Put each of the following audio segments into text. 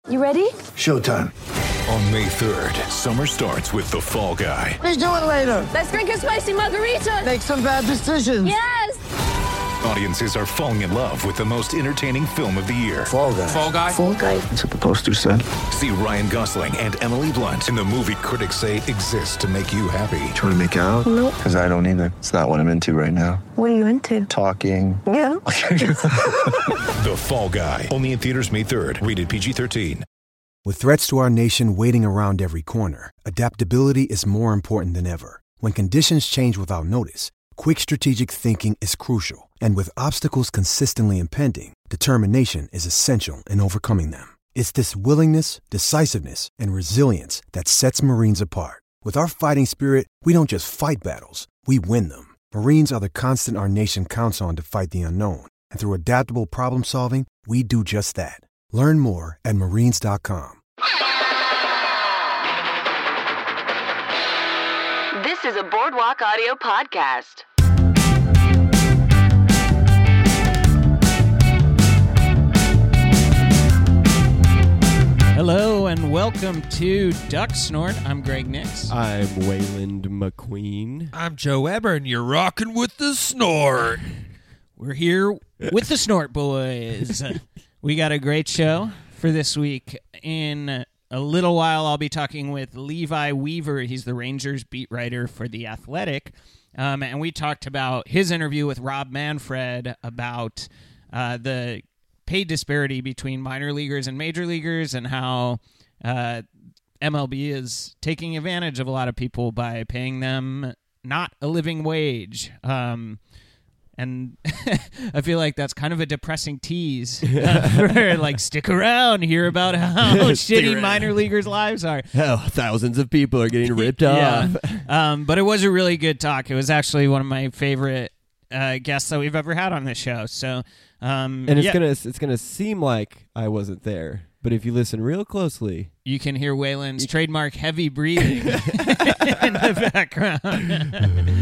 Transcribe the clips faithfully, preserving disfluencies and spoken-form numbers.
You ready? Showtime. On May third, summer starts with The Fall Guy. Let's do it later. Let's drink a spicy margarita. Make some bad decisions. Yes! Audiences are falling in love with the most entertaining film of the year. Fall Guy. Fall Guy? Fall Guy. That's what the poster said. See Ryan Gosling and Emily Blunt in the movie critics say exists to make you happy. Trying to make it out? Nope. Because I don't either. It's not what I'm into right now. What are you into? Talking. Yeah. The Fall Guy. Only in theaters May third. Rated P G thirteen. With threats to our nation waiting around every corner, adaptability is more important than ever. When conditions change without notice, quick strategic thinking is crucial. And with obstacles consistently impending, determination is essential in overcoming them. It's this willingness, decisiveness, and resilience that sets Marines apart. With our fighting spirit, we don't just fight battles, we win them. Marines are the constant our nation counts on to fight the unknown. And through adaptable problem solving, we do just that. Learn more at marines dot com. This is a Boardwalk Audio podcast. Hello and welcome to Duck Snort. I'm Greg Nix. I'm Wayland McQueen. I'm Joe Weber, and you're rocking with the snort. We're here with the Snort Boys. We got a great show for this week. In a little while, I'll be talking with Levi Weaver. He's the Rangers beat writer for The Athletic. Um, and we talked about his interview with Rob Manfred about uh, the pay disparity between minor leaguers and major leaguers and how uh, M L B is taking advantage of a lot of people by paying them not a living wage. Um, and I feel like that's kind of a depressing tease. Uh, for, like, stick around, hear about how shitty around. minor leaguers' lives are. Hell, thousands of people are getting ripped Yeah. off. Um, but it was a really good talk. It was actually one of my favorite uh, guests that we've ever had on this show. So, um, And it's yeah, gonna it's gonna seem like I wasn't there, but if you listen real closely, you can hear Waylon's trademark heavy breathing in the background.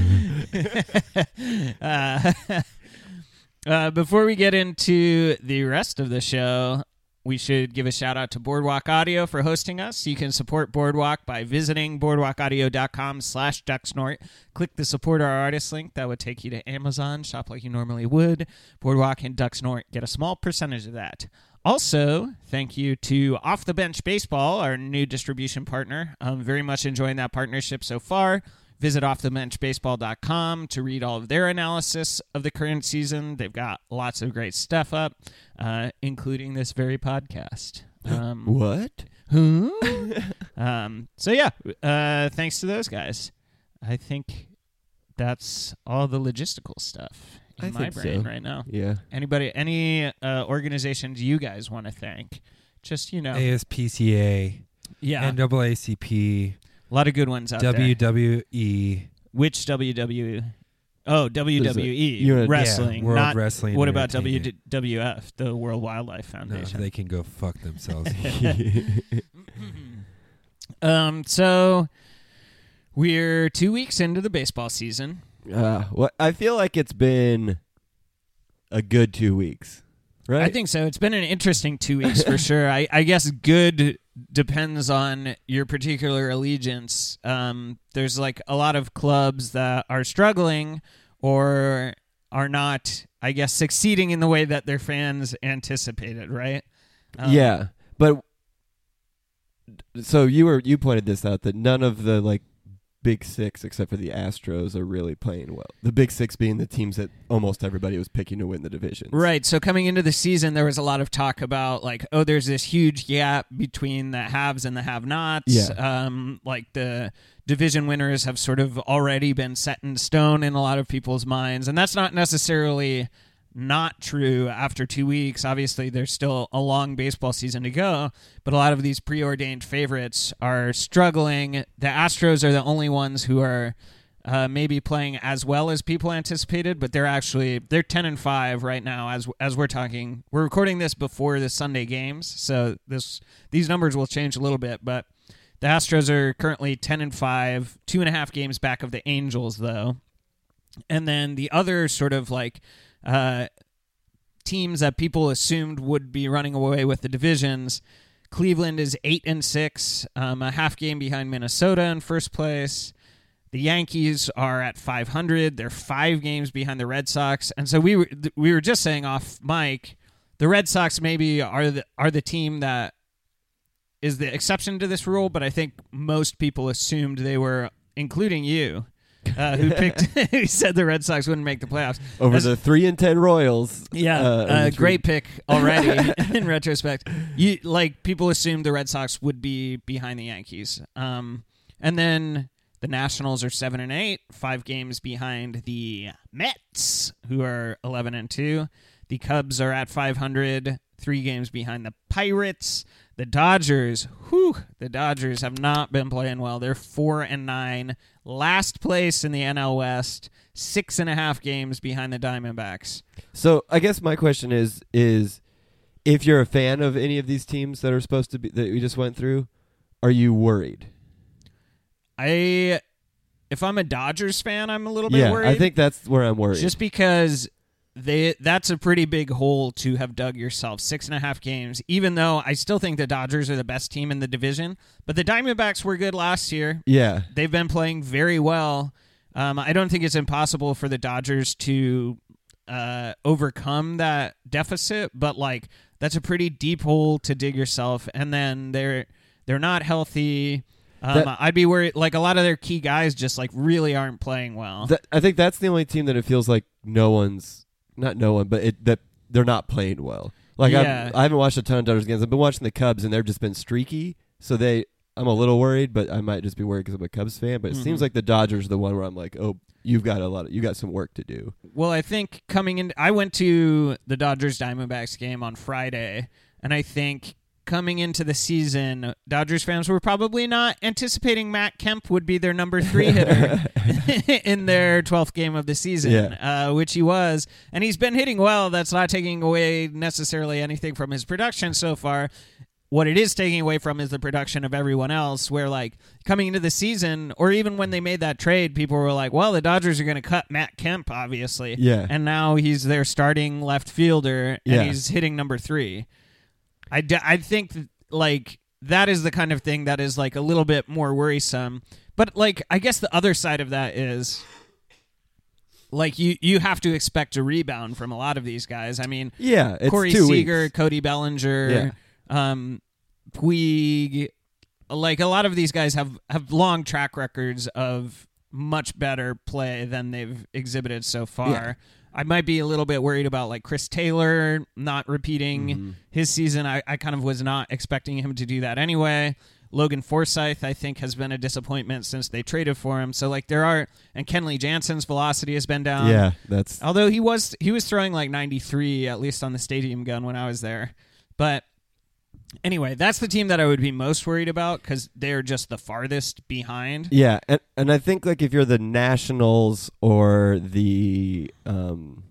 uh, uh, before we get into the rest of the show, we should give a shout out to Boardwalk Audio for hosting us. You can support Boardwalk by visiting boardwalkaudio.com slash ducksnort. Click the support our artist link. That would take you to Amazon. Shop like you normally would. Boardwalk and Ducksnort get a small percentage of that. Also, thank you to Off the Bench Baseball, our new distribution partner. I'm very much enjoying that partnership so far. Visit off the bench baseball dot com to read all of their analysis of the current season. They've got lots of great stuff up, uh, including this very podcast. Um, what? huh? um, so, yeah, uh, thanks to those guys. I think that's all the logistical stuff in I my think brain so. right now. Yeah. Anybody, any uh, organizations you guys want to thank? Just, you know. A S P C A, Yeah. N double A C P, A lot of good ones out W there. W E. Which W W E? Oh, W W E. you wanna- Wrestling. Yeah, World not, Wrestling What about Entertainment. W W F, the World Wildlife No, Foundation? they can go fuck themselves. um. So, we're two weeks into the baseball season. Uh, what? I feel like it's been a good two weeks, right? I think so. It's been an interesting two weeks for sure. I, I guess good depends on your particular allegiance. Um, there's like a lot of clubs that are struggling or are not, I guess, succeeding in the way that their fans anticipated, right? Um, yeah, but so you were you pointed this out that none of the like big six except for the Astros are really playing well. The big six being the teams that almost everybody was picking to win the divisions. Right. So coming into the season, there was a lot of talk about like, oh, there's this huge gap between the haves and the have-nots. Yeah. Um, like the division winners have sort of already been set in stone in a lot of people's minds. And that's not necessarily not true after two weeks. Obviously, there's still a long baseball season to go, but a lot of these preordained favorites are struggling. The Astros are the only ones who are uh, maybe playing as well as people anticipated, but they're actually they're ten and five right now as as we're talking. We're recording this before the Sunday games, so this these numbers will change a little bit, but the Astros are currently ten and five, two and a half games back of the Angels, though. And then the other sort of like uh, teams that people assumed would be running away with the divisions, Cleveland is eight and six, um, a half game behind Minnesota in first place. The Yankees are at five hundred. They're five games behind the Red Sox. And so we were we were just saying off mic, the Red Sox maybe are the are the team that is the exception to this rule, but I think most people assumed they were, including you, uh, who picked who said the Red Sox wouldn't make the playoffs over As, the three and ten Royals. Yeah, uh, uh, great pick already. In retrospect, you like people assumed the Red Sox would be behind the Yankees, um, and then. The Nationals are seven and eight, five games behind the Mets, who are eleven and two. The Cubs are at five hundred, three games behind the Pirates. The Dodgers, whew, the Dodgers have not been playing well. They're four and nine, last place in the N L West, six and a half games behind the Diamondbacks. So I guess my question is: is if you're a fan of any of these teams that are supposed to be that we just went through, are you worried? I, if I'm a Dodgers fan, I'm a little bit yeah, worried. I think that's where I'm worried. Just because they that's a pretty big hole to have dug yourself. Six and a half games, even though I still think the Dodgers are the best team in the division. But the Diamondbacks were good last year. Yeah. They've been playing very well. Um, I don't think it's impossible for the Dodgers to uh, overcome that deficit, but like that's a pretty deep hole to dig yourself. And then they're they're not healthy. Um, That- I'd be worried. Like a lot of their key guys just like really aren't playing well. That, I think that's the only team that it feels like no one's not no one, but it, that they're not playing well. Like Yeah. I've, I haven't watched a ton of Dodgers games. I've been watching the Cubs, and they've just been streaky. So they, I'm a little worried, but I might just be worried because I'm a Cubs fan. But it Mhm. seems like the Dodgers are the one where I'm like, oh, you've got a lot of, you got some work to do. Well, I think coming in, I went to the Dodgers Diamondbacks game on Friday, and I think coming into the season, Dodgers fans were probably not anticipating Matt Kemp would be their number three hitter in their twelfth game of the season, Yeah. uh, which he was. And he's been hitting well. That's not taking away necessarily anything from his production so far. What it is taking away from is the production of everyone else, where, like, coming into the season, or even when they made that trade, people were like, well, the Dodgers are going to cut Matt Kemp, obviously. Yeah. And now he's their starting left fielder, and Yeah. he's hitting number three. I, d- I think, th- like, that is the kind of thing that is, like, a little bit more worrisome. But, like, I guess the other side of that is, like, you, you have to expect a rebound from a lot of these guys. I mean, Yeah, it's Corey two Seager, weeks. Cody Bellinger, um, Puig, like, a lot of these guys have, have long track records of much better play than they've exhibited so far. Yeah. I might be a little bit worried about like Chris Taylor not repeating Mm-hmm. his season. I, I kind of was not expecting him to do that anyway. Logan Forsythe, I think, has been a disappointment since they traded for him. So like there are, and Kenley Jansen's velocity has been down. Yeah, that's Although he was he was throwing like ninety-three at least on the stadium gun when I was there. But anyway, that's the team that I would be most worried about because they're just the farthest behind. yeah, and and I think like if you're the Nationals or the um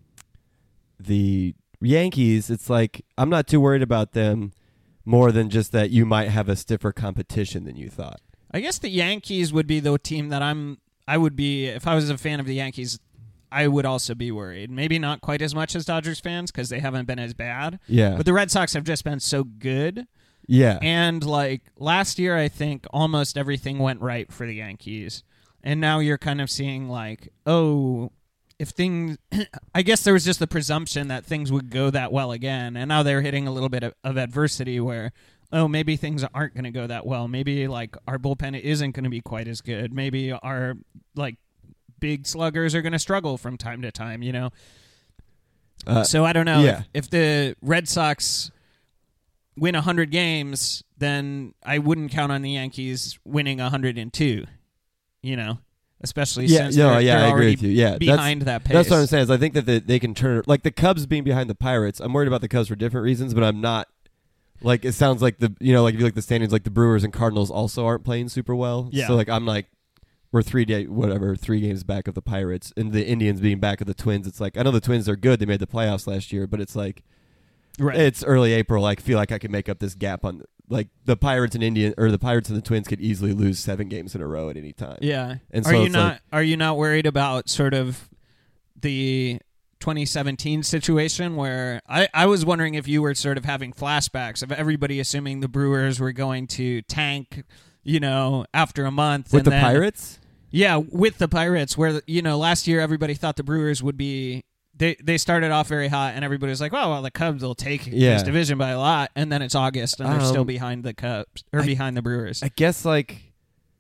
the Yankees, it's like I'm not too worried about them more than just that you might have a stiffer competition than you thought. I guess the Yankees would be the team that I'm I would be if I was a fan of the Yankees. I would also be worried. Maybe not quite as much as Dodgers fans because they haven't been as bad. Yeah. But the Red Sox have just been so good. Yeah. And like last year, I think almost everything went right for the Yankees. And now you're kind of seeing like, oh, if things, I guess there was just the presumption that things would go that well again. And now they're hitting a little bit of, of adversity where, oh, maybe things aren't going to go that well. Maybe like our bullpen isn't going to be quite as good. Maybe our like big sluggers are going to struggle from time to time, you know? Uh, so I don't know. yeah. If, if the Red Sox win one hundred games, then I wouldn't count on the Yankees winning one hundred two, you know? Especially yeah, since no, they're, yeah, they're I agree already with you. Yeah, behind that's, that pace. That's what I'm saying. Is I think that they, they can turn like the Cubs being behind the Pirates. I'm worried about the Cubs for different reasons, but I'm not. Like it sounds like the you know like if you look at the standings, like the Brewers and Cardinals also aren't playing super well. Yeah. So like I'm like we're three day whatever three games back of the Pirates and the Indians being back of the Twins. It's like I know the Twins are good. They made the playoffs last year, but it's like right. it's early April. I feel like I could make up this gap on like the Pirates and Indian or the Pirates and the Twins could easily lose seven games in a row at any time. Yeah. And are so you it's not like- are you not worried about sort of the twenty seventeen situation where I, I was wondering if you were sort of having flashbacks of everybody assuming the Brewers were going to tank, you know, after a month. With and the then, Pirates? Yeah, with the Pirates, where, you know, last year everybody thought the Brewers would be, they, they started off very hot, and everybody was like, well, well, the Cubs will take Yeah. this division by a lot, and then it's August, and they're still Um, behind the Cubs, or I- behind the Brewers. I guess, like,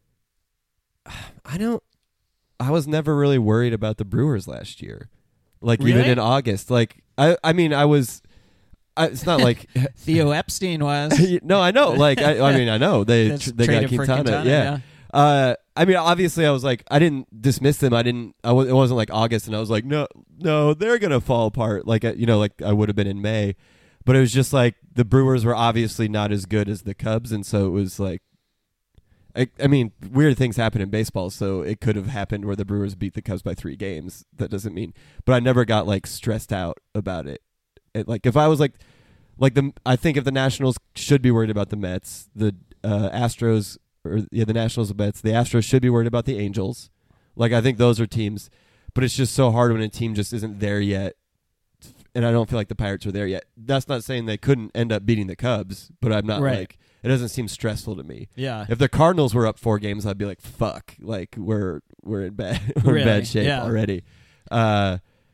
I don't, I was never really worried about the Brewers last year. Like, even Really? in August. Like, I, I mean, I was, I, it's not like, Theo Epstein was. no, I know. Like, I, I mean, I know. They, That's tr- they got traded for Quintana. Quintana, yeah. yeah. Uh, I mean, obviously, I was like, I didn't dismiss them. I didn't. I was. It wasn't like August, and I was like, no, no, they're gonna fall apart. Like, uh, you know, like I would have been in May, but it was just like the Brewers were obviously not as good as the Cubs, and so it was like, I, I mean, weird things happen in baseball, so it could have happened where the Brewers beat the Cubs by three games. That doesn't mean, but I never got like stressed out about it. It like if I was like, like the, I think if the Nationals should be worried about the Mets, the uh, Astros. Or yeah, the Nationals bets. The Astros should be worried about the Angels. Like, I think those are teams, but it's just so hard when a team just isn't there yet. And I don't feel like the Pirates are there yet. That's not saying they couldn't end up beating the Cubs, but I'm not Right. like, it doesn't seem stressful to me. Yeah. If the Cardinals were up four games, I'd be like, fuck, like we're we're in bad we're Really? in bad shape Yeah. already. Uh,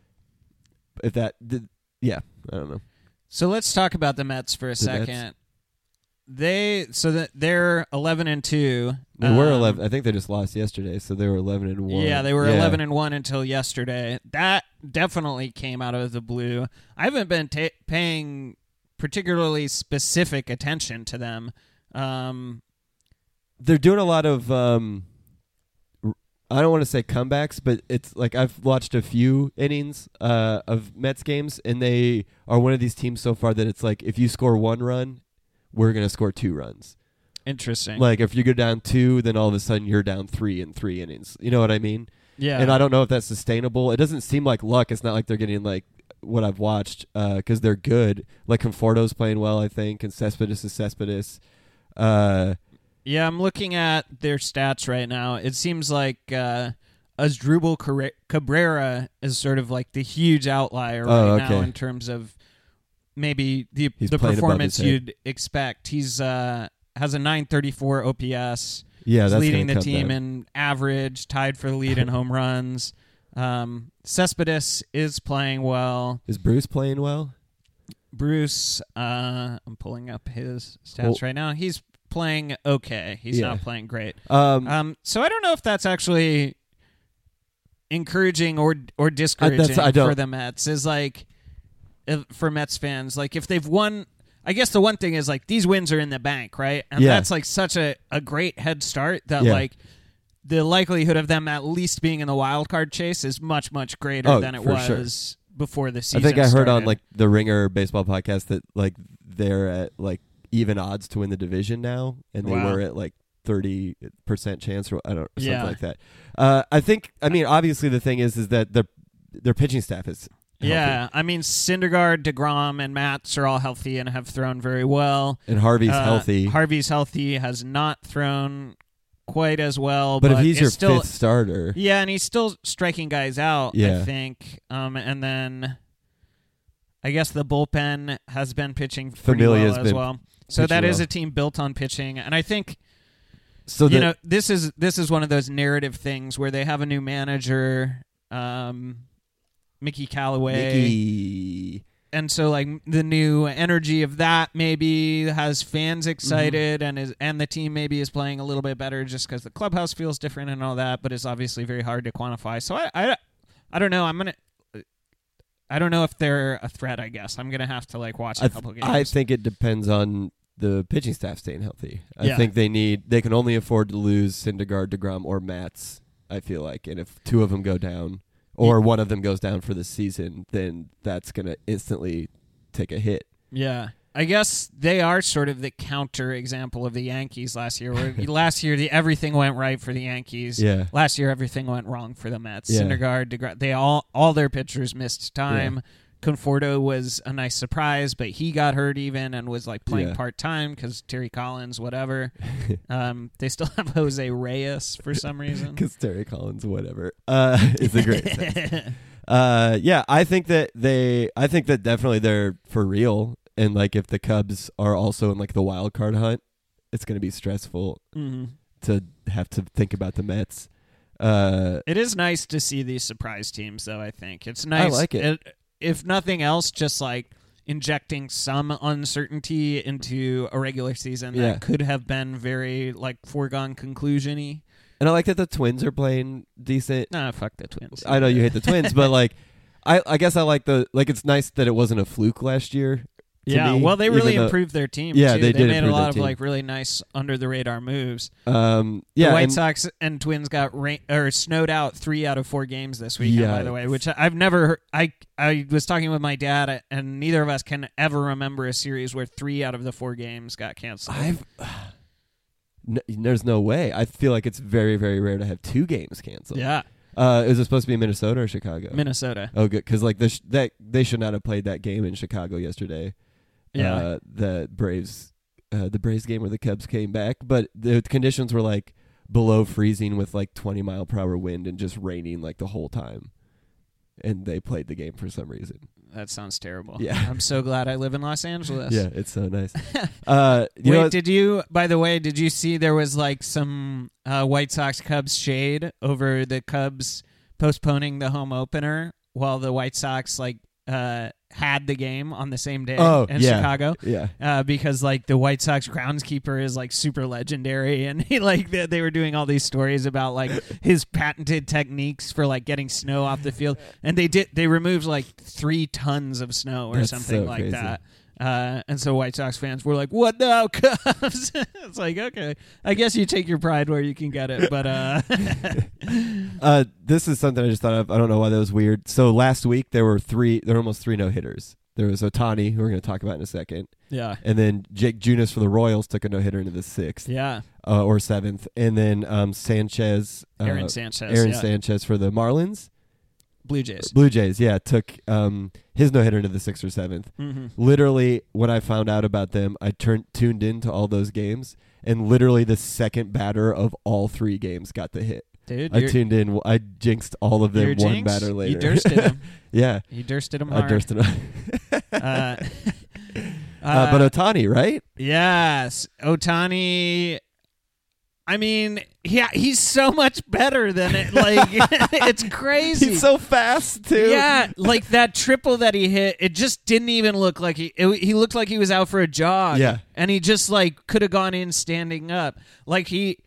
if that, did, yeah, I don't know. So let's talk about the Mets for a The second. Mets? They so that they're eleven and two. They were Um, eleven. I think they just lost yesterday, so they were eleven and one. Yeah, they were Yeah. eleven and one until yesterday. That definitely came out of the blue. I haven't been ta- paying particularly specific attention to them. Um, They're doing a lot of um r- I don't want to say comebacks, but it's like I've watched a few innings uh of Mets games, and they are one of these teams so far that it's like if you score one run, we're going to score two runs. interesting. Like if you go down two, then all of a sudden you're down three in three innings. You know what I mean? yeah. And I don't know if that's sustainable. It doesn't seem like luck. It's not like they're getting like what I've watched because they're good. Like Conforto's playing well, I think, and Cespedes is Cespedes. Uh, Yeah, I'm looking at their stats right now. It seems like uh, Asdrubal Carre- Cabrera is sort of like the huge outlier right Oh, now okay. in terms of maybe the He's the playing above performance his head. you'd expect. He's uh, has a nine thirty-four O P S. yeah, He's that's leading gonna the come team down. in average, tied for the lead in home runs. Um, Cespedes is playing well. Is Bruce playing well? Bruce, uh, I'm pulling up his stats Well- right now. He's playing okay. He's Yeah. not playing great. Um, Um, so I don't know if that's actually encouraging or or discouraging I don't- for the Mets. Is like if, for Mets fans, like if they've won. I guess the one thing is like these wins are in the bank, right? And Yeah. that's like such a, a great head start that Yeah. like the likelihood of them at least being in the wild card chase is much much greater Oh, than it for was before the I season. think I heard on started. like the Ringer baseball podcast that like they're at like even odds to win the division now, and they Wow. were at like thirty percent chance or I don't something Yeah. like that. Uh, I think I mean obviously the thing is is that their their pitching staff is healthy. Yeah, I mean Syndergaard, DeGrom, and Matz are all healthy and have thrown very well. and Harvey's Uh, healthy. Harvey's healthy, has not thrown quite as well. but But, if he's is your still, fifth starter, yeah, and he's still striking guys out. Yeah. I think. Um, and then I guess the bullpen has been pitching pretty Familia's well as been well. So pitching that is well. a team built on pitching, and I think so you that know this is this is one of those narrative things where they have a new manager, um, Mickey Callaway. Mickey, And so, like the new energy of that maybe has fans excited, Mm-hmm. and is and the team maybe is playing a little bit better just because the clubhouse feels different and all that. But it's obviously very hard to quantify. So I, I, I don't know. I'm gonna. I don't know if they're a threat. I guess I'm gonna have to like watch a I, couple th- games. I think it depends on the pitching staff staying healthy. I Yeah. think they need they can only afford to lose Syndergaard, DeGrom, or Matz. I feel like, and if two of them go down, or one of them goes down for the season, then that's gonna instantly take a hit. Yeah. I guess they are sort of the counter example of the Yankees last year. Where last year, the everything went right for the Yankees. Yeah. Last year, everything went wrong for the Mets. Yeah. Syndergaard, DeGrom, they all all their pitchers missed time. Conforto was a nice surprise, but he got hurt even and was like playing Yeah. part time because Terry Collins, whatever. um, they still have Jose Reyes for some reason. Because Terry Collins, whatever, uh, is a great sense. Uh, yeah, I think that they, I think that definitely they're for real. And like, if the Cubs are also in like the wild card hunt, it's going to be stressful Mm-hmm. to have to think about the Mets. Uh, It is nice to see these surprise teams, though. I think it's nice. like it. If nothing else, just like injecting some uncertainty into a regular season Yeah. that could have been very like foregone conclusion-y. and I like that the Twins are playing decent. Nah, fuck the Twins. I know you hate the Twins, but like, I, I guess I like the like. It's nice that it wasn't a fluke last year. to Yeah, me, well, they even really though- improved their team. Yeah, too. they did made a improve lot their of team. like really nice under the radar moves. Um, yeah, the White and- Sox and Twins got rain- or snowed out three out of four games this weekend. Yeah. By the way, which I've never. Heard, I I was talking with my dad, and neither of us can ever remember a series where three out of the four games got canceled. I've. N- there's no way. I feel like it's very, very rare to have two games canceled. yeah, Uh, is it supposed to be Minnesota or Chicago? Minnesota. Oh, good, because like this, that they should not have played that game in Chicago yesterday. Yeah. uh, the Braves, uh, the Braves game where the Cubs came back, but the conditions were like below freezing with like twenty mile per hour wind and just raining like the whole time, and they played the game for some reason. That sounds terrible. Yeah. I'm so glad I live in Los Angeles. Yeah, it's so nice. uh, you Wait, know, did you, by the way, did you see there was like some uh, White Sox Cubs shade over the Cubs postponing the home opener while the White Sox like uh, had the game on the same day Oh, in yeah. Chicago? yeah. Uh, because like the White Sox groundskeeper is like super legendary, and he like they, they were doing all these stories about like his patented techniques for like getting snow off the field, and they did they removed like three tons of snow or That's something so like crazy. that. Uh, and so White Sox fans were like, "What now, Cubs?" It's like, okay, I guess you take your pride where you can get it, but uh, Uh, this is something I just thought of. I don't know why that was weird. So last week there were three, there were almost three no hitters. There was Ohtani, who we're going to talk about in a second, yeah, and then Jake Junis for the Royals took a no hitter into the sixth. yeah, Uh, or seventh, and then um, Sanchez, uh, Aaron Sanchez, Aaron yeah. Sanchez for the Marlins, Blue Jays. Blue Jays. Yeah, took um, his no hitter into the sixth or seventh. Mm-hmm. Literally, when I found out about them, I turned tuned into all those games, and literally the second batter of all three games got the hit. Dude, I you're, tuned in. I jinxed all of them you're one jinxed. batter later. You dursted him. yeah, You dursted him I hard. dursted him. uh, uh, uh, but Ohtani, right? Yes, Ohtani. I mean, yeah, he's so much better than it. Like, it's crazy. He's so fast too. Yeah, like that triple that he hit, it just didn't even look like he. It, he looked like he was out for a jog. Yeah. and he just like could have gone in standing up. Like he.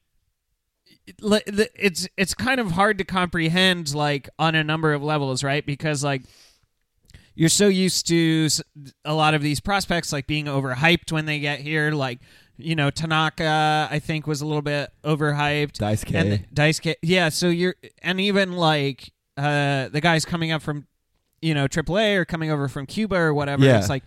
Like, It's it's kind of hard to comprehend, like on a number of levels, right? Because like you're so used to s- a lot of these prospects like being overhyped when they get here, like. You know, Tanaka, I think, was a little bit overhyped. Dice K. And Dice K. Yeah, so you're, and even like uh, the guys coming up from, you know, triple A or coming over from Cuba or whatever. Yeah. It's like,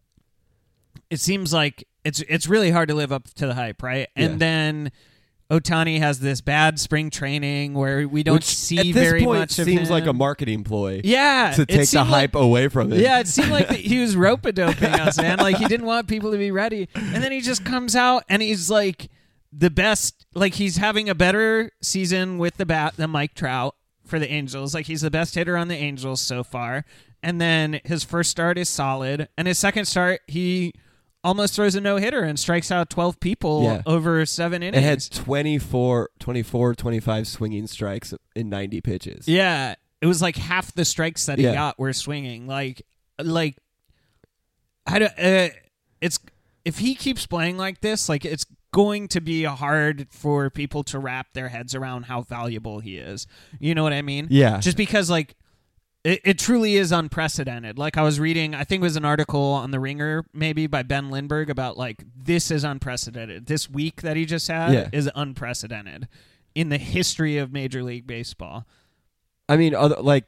it seems like it's it's really hard to live up to the hype, right? And Yeah. then Ohtani has this bad spring training where we don't Which, see at this very point, much of seems him. like a marketing ploy. Yeah, to it take the seemed hype like- away from it. Yeah, it seemed like that he was rope-a-doping us, man. Like, he didn't want people to be ready. And then he just comes out, and he's, like, the best. Like, he's having a better season with the bat than Mike Trout for the Angels. Like, he's the best hitter on the Angels so far. And then his first start is solid. And his second start, he almost throws a no-hitter and strikes out twelve people Yeah. over seven It innings. had twenty-four, twenty-four, twenty-five swinging strikes in ninety pitches. Yeah, it was like half the strikes that he Yeah. got were swinging. Like, like, I don't. Uh, it's if he keeps playing like this, like it's going to be hard for people to wrap their heads around how valuable he is. You know what I mean? Yeah. Just because, like. It, it truly is unprecedented. Like I was reading, I think it was an article on The Ringer, maybe by Ben Lindbergh, about like this is unprecedented. This week that he just had Yeah. is unprecedented in the history of Major League Baseball. I mean, other, like,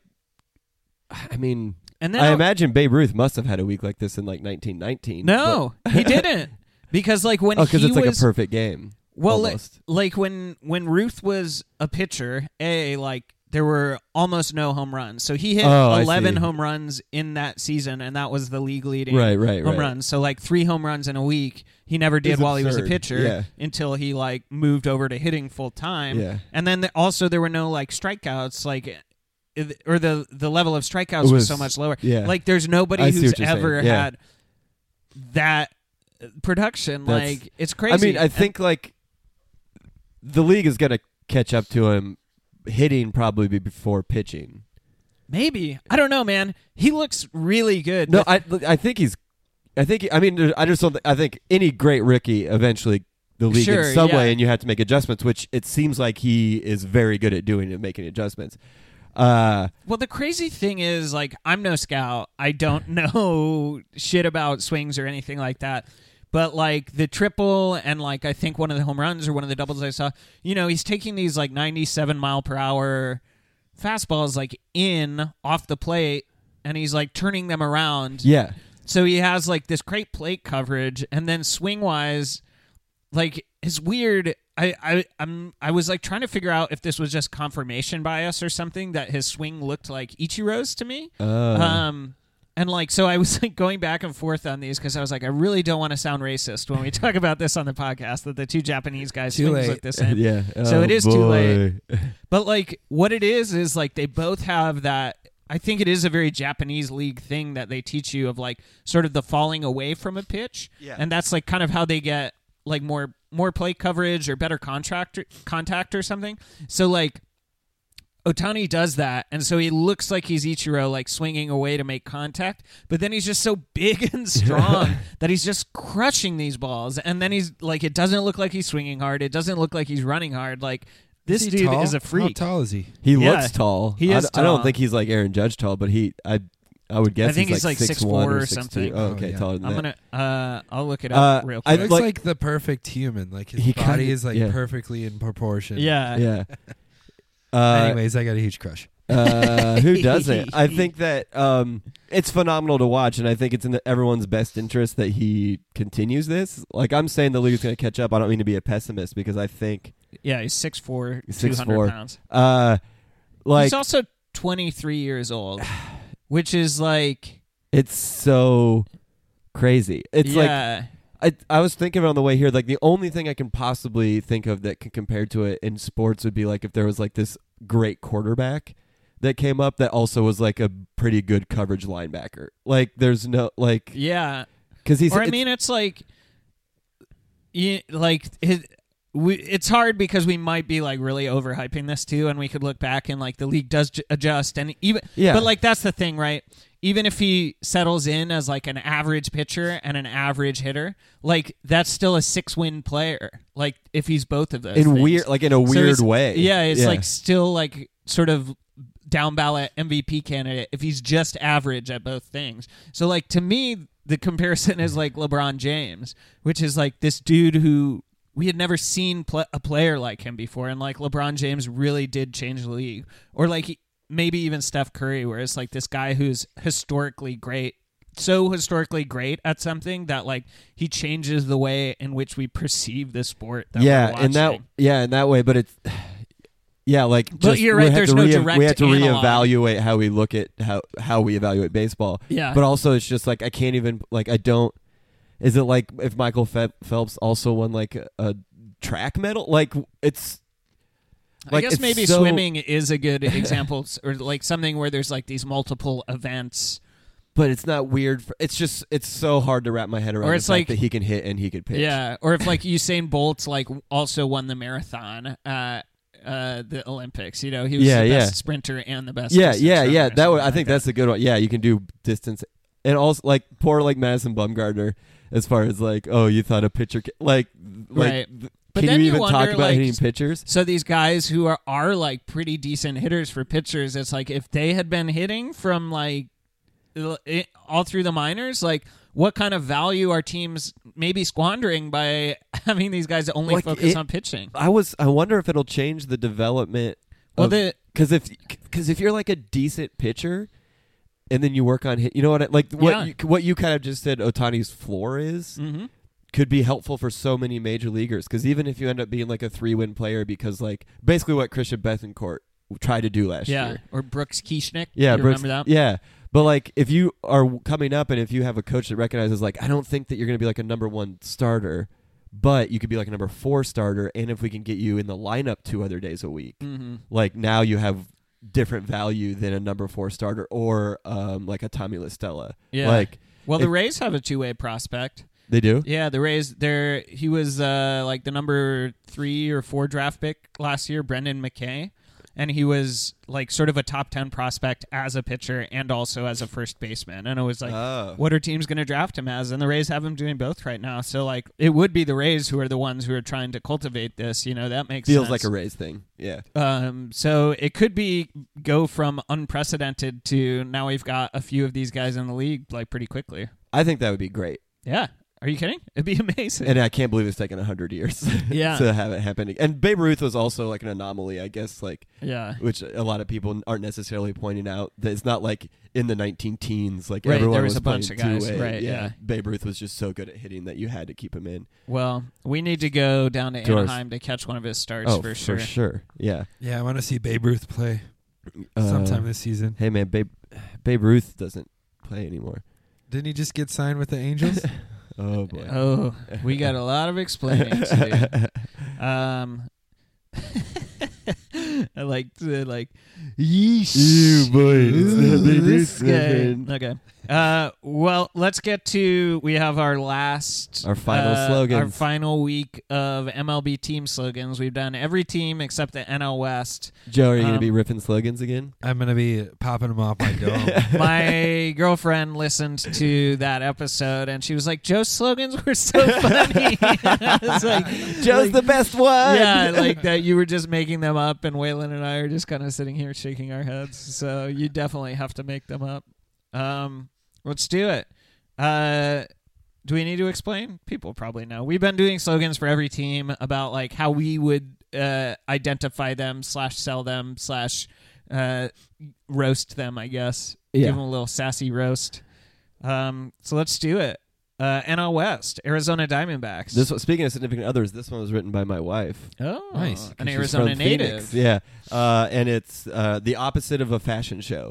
I mean, And then I I'll- imagine Babe Ruth must have had a week like this in like nineteen nineteen. No, he didn't. Because like when Oh, because he it's like was a perfect game. well, li- almost. like when when Ruth was a pitcher, a like there were almost no home runs. So he hit Oh, I eleven see. home runs in that season, and that was the league leading Right, right, home right. runs. So like three home runs in a week. He never did It's while he was a absurd. pitcher Yeah. until he like moved over to hitting full time. Yeah. And then the, also there were no like strikeouts. Like or the the level of strikeouts was, was- so much lower. yeah. Like there's nobody I see who's what you're saying. ever Yeah. had that production. That's- like it's crazy. I mean, I And- think like the league is going to catch up to him hitting probably be- before pitching. maybe I don't know, man. He looks really good. No, but- I I think he's. I think I mean I just don't. Think, I think any great rookie eventually the league Sure, in some yeah. way, and you have to make adjustments, which it seems like he is very good at doing and making adjustments. Uh, Well, the crazy thing is, like, I'm no scout. I don't know shit about swings or anything like that. But, like, the triple and, like, I think one of the home runs or one of the doubles I saw, you know, he's taking these, like, ninety-seven mile per hour fastballs, like, in off the plate, and he's, like, turning them around. yeah, So he has, like, this great plate coverage, and then swing-wise, like, it's weird. I, I, I'm, I was, like, trying to figure out if this was just confirmation bias or something, that his swing looked like Ichiro's to me. Oh. Um, and, like, so I was, like, going back and forth on these because I was like, I really don't want to sound racist when we talk about this on the podcast, that the two Japanese guys' Too swings late. look the same. yeah. So Oh, it is too late. boy. But, like, what it is is, like, they both have that. I think it is a very Japanese league thing that they teach you of, like, sort of the falling away from a pitch. Yeah. And that's, like, kind of how they get, like, more more plate coverage or better contract contact or something. So, like, Ohtani does that, and so he looks like he's Ichiro, like, swinging away to make contact, but then he's just so big and strong that he's just crushing these balls, and then he's, like, it doesn't look like he's swinging hard. It doesn't look like he's running hard. Like, this Is he dude tall? is a freak. How tall is he? He Yeah. looks tall. He I is d- I, don't tall. think he's like Aaron Judge tall, but he I I would guess I think he's, he's like six six one four or or six two. something. Oh, okay, Oh, yeah. taller than I'm that. gonna, uh, I'll look it up Uh, real I quick. Looks like- like, the perfect human. Like his He body kinda- is like yeah. perfectly in proportion. yeah. yeah. Uh, Anyways, I got a huge crush. Uh, who doesn't? I think that um, it's phenomenal to watch, and I think it's in the, everyone's best interest that he continues this. Like I'm saying, the league is going to catch up. I don't mean to be a pessimist because I think Yeah, he's six four, He's two hundred 6'4". pounds. uh, like He's also twenty-three years old, which is like, it's so crazy. It's like yeah. I I was thinking on the way here, like the only thing I can possibly think of that can compare to it in sports would be like if there was like this great quarterback that came up that also was like a pretty good coverage linebacker. Like there's no like Yeah. because he's Or I it's- mean, it's like, you, like it, we, it's hard because we might be like really overhyping this too, and we could look back and like the league does j- adjust, and even Yeah. But like that's the thing, right? Even if he settles in as like an average pitcher and an average hitter, like that's still a six-win player. Like if he's both of those in things. weird like in a So weird it's- way. Yeah, it's like still like sort of down ballot M V P candidate if he's just average at both things. So like to me, the comparison is like LeBron James, which is like this dude who we had never seen pl- a player like him before, and like LeBron James really did change the league. Or like he, maybe even Steph Curry, where it's like this guy who's historically great, so historically great at something that like he changes the way in which we perceive the sport. That yeah, we're in that watching. yeah, in that way, but it's yeah, like But just, you're we right, have there's to no re- direct we have to analog. reevaluate how we look at how how we evaluate baseball. Yeah. But also it's just like I can't even like I don't is it like if Michael Phe- Phelps also won like a, a track medal? Like it's I like, guess it's maybe so- swimming is a good example, or like something where there's like these multiple events. but it's not weird. For, it's just it's so hard to wrap my head around. Or the it's fact like- that he can hit and he could pitch. Yeah, or if like Usain Bolt's like also won the marathon at uh, the Olympics. You know, he was Yeah, the best yeah. sprinter and the best. yeah, distance yeah, runner yeah. or That would, something I think like that's a good one. Yeah, you can do distance, and also like poor like Madison Bumgarner as far as like oh you thought a pitcher ca- like like Right. th- But can then you you even talk wonder, about like, hitting pitchers? So these guys who are, are like pretty decent hitters for pitchers, it's like if they had been hitting from like l- it, all through the minors, like what kind of value are teams maybe squandering by having these guys only Like, focus it- on pitching? I was I wonder if it'll change the development. Well, the because if because if you're like a decent pitcher. And then you work on hit. You know what? I, like what Yeah. you, what you kind of just said. Ohtani's floor is mhm. could be helpful for so many major leaguers. Because even if you end up being like a three win player, because like basically what Christian Bethancourt tried to do last yeah, year. or Brooks Kieschnick. Yeah, you Brooks- remember that? Yeah, but like if you are coming up and if you have a coach that recognizes like I don't think that you're going to be like a number one starter, but you could be like a number four starter, and if we can get you in the lineup two other days a week, Mm-hmm. like now you have different value than a number four starter or um, like a Tommy La Stella. Yeah. Like, well, the if- Rays have a two-way prospect. They do? Yeah, the Rays. They're he was uh, like the number three or four draft pick last year, Brendan McKay, and he was like sort of a top ten prospect as a pitcher and also as a first baseman. And it was like, Oh. what are teams going to draft him as? And the Rays have him doing both right now. So like, it would be the Rays who are the ones who are trying to cultivate this. You know, that makes Feels sense. like a Rays thing. Yeah. Um, so it could be go from unprecedented to now we've got a few of these guys in the league like pretty quickly. I think that would be great. Yeah. Are you kidding? It'd be amazing. And I can't believe it's taken one hundred years Yeah. to have it happen. And Babe Ruth was also like an anomaly, I guess, like yeah. which a lot of people aren't necessarily pointing out. That it's not like in the nineteen teens, like Right, everyone there was was a bunch playing of guys, two-way. right, yeah. Babe Ruth was just so good at hitting that you had to keep him in. Well, we need to go down to To our- Anaheim to catch one of his starts Oh, for sure. for sure. Yeah. Yeah, I want to see Babe Ruth play Uh, sometime this season. Hey man, Babe Babe Ruth doesn't play anymore. Didn't he just get signed with the Angels? Oh boy. Oh, we got a lot of explaining to do. Um, I like to like, yeesh. Ew, boy. It's Ooh, not Babe this Ruth, guy. man. Okay. Uh, well, let's get to. We have our last, Our final uh, slogans. Our final week of M L B team slogans. We've done every team except the N L West. Joe, are you Um, gonna be ripping slogans again? I'm gonna be popping them off my dome. My girlfriend listened to that episode and she was like, "Joe's slogans were so funny." I was like, Joe's like, the best one. yeah, like that you were just making them up, and Waylon and I are just kind of sitting here shaking our heads. So you definitely have to make them up. Um, let's do it. Uh, do we need to explain? People probably know. We've been doing slogans for every team about like how we would uh, identify them slash sell them slash uh, roast them, I guess. Yeah. Give them a little sassy roast. Um, so let's do it. Uh, N L West, Arizona Diamondbacks. This one, speaking of significant others, this one was written by my wife. oh, Nice. an She's Arizona from native. Phoenix. Yeah, uh, and it's uh, the opposite of a fashion show.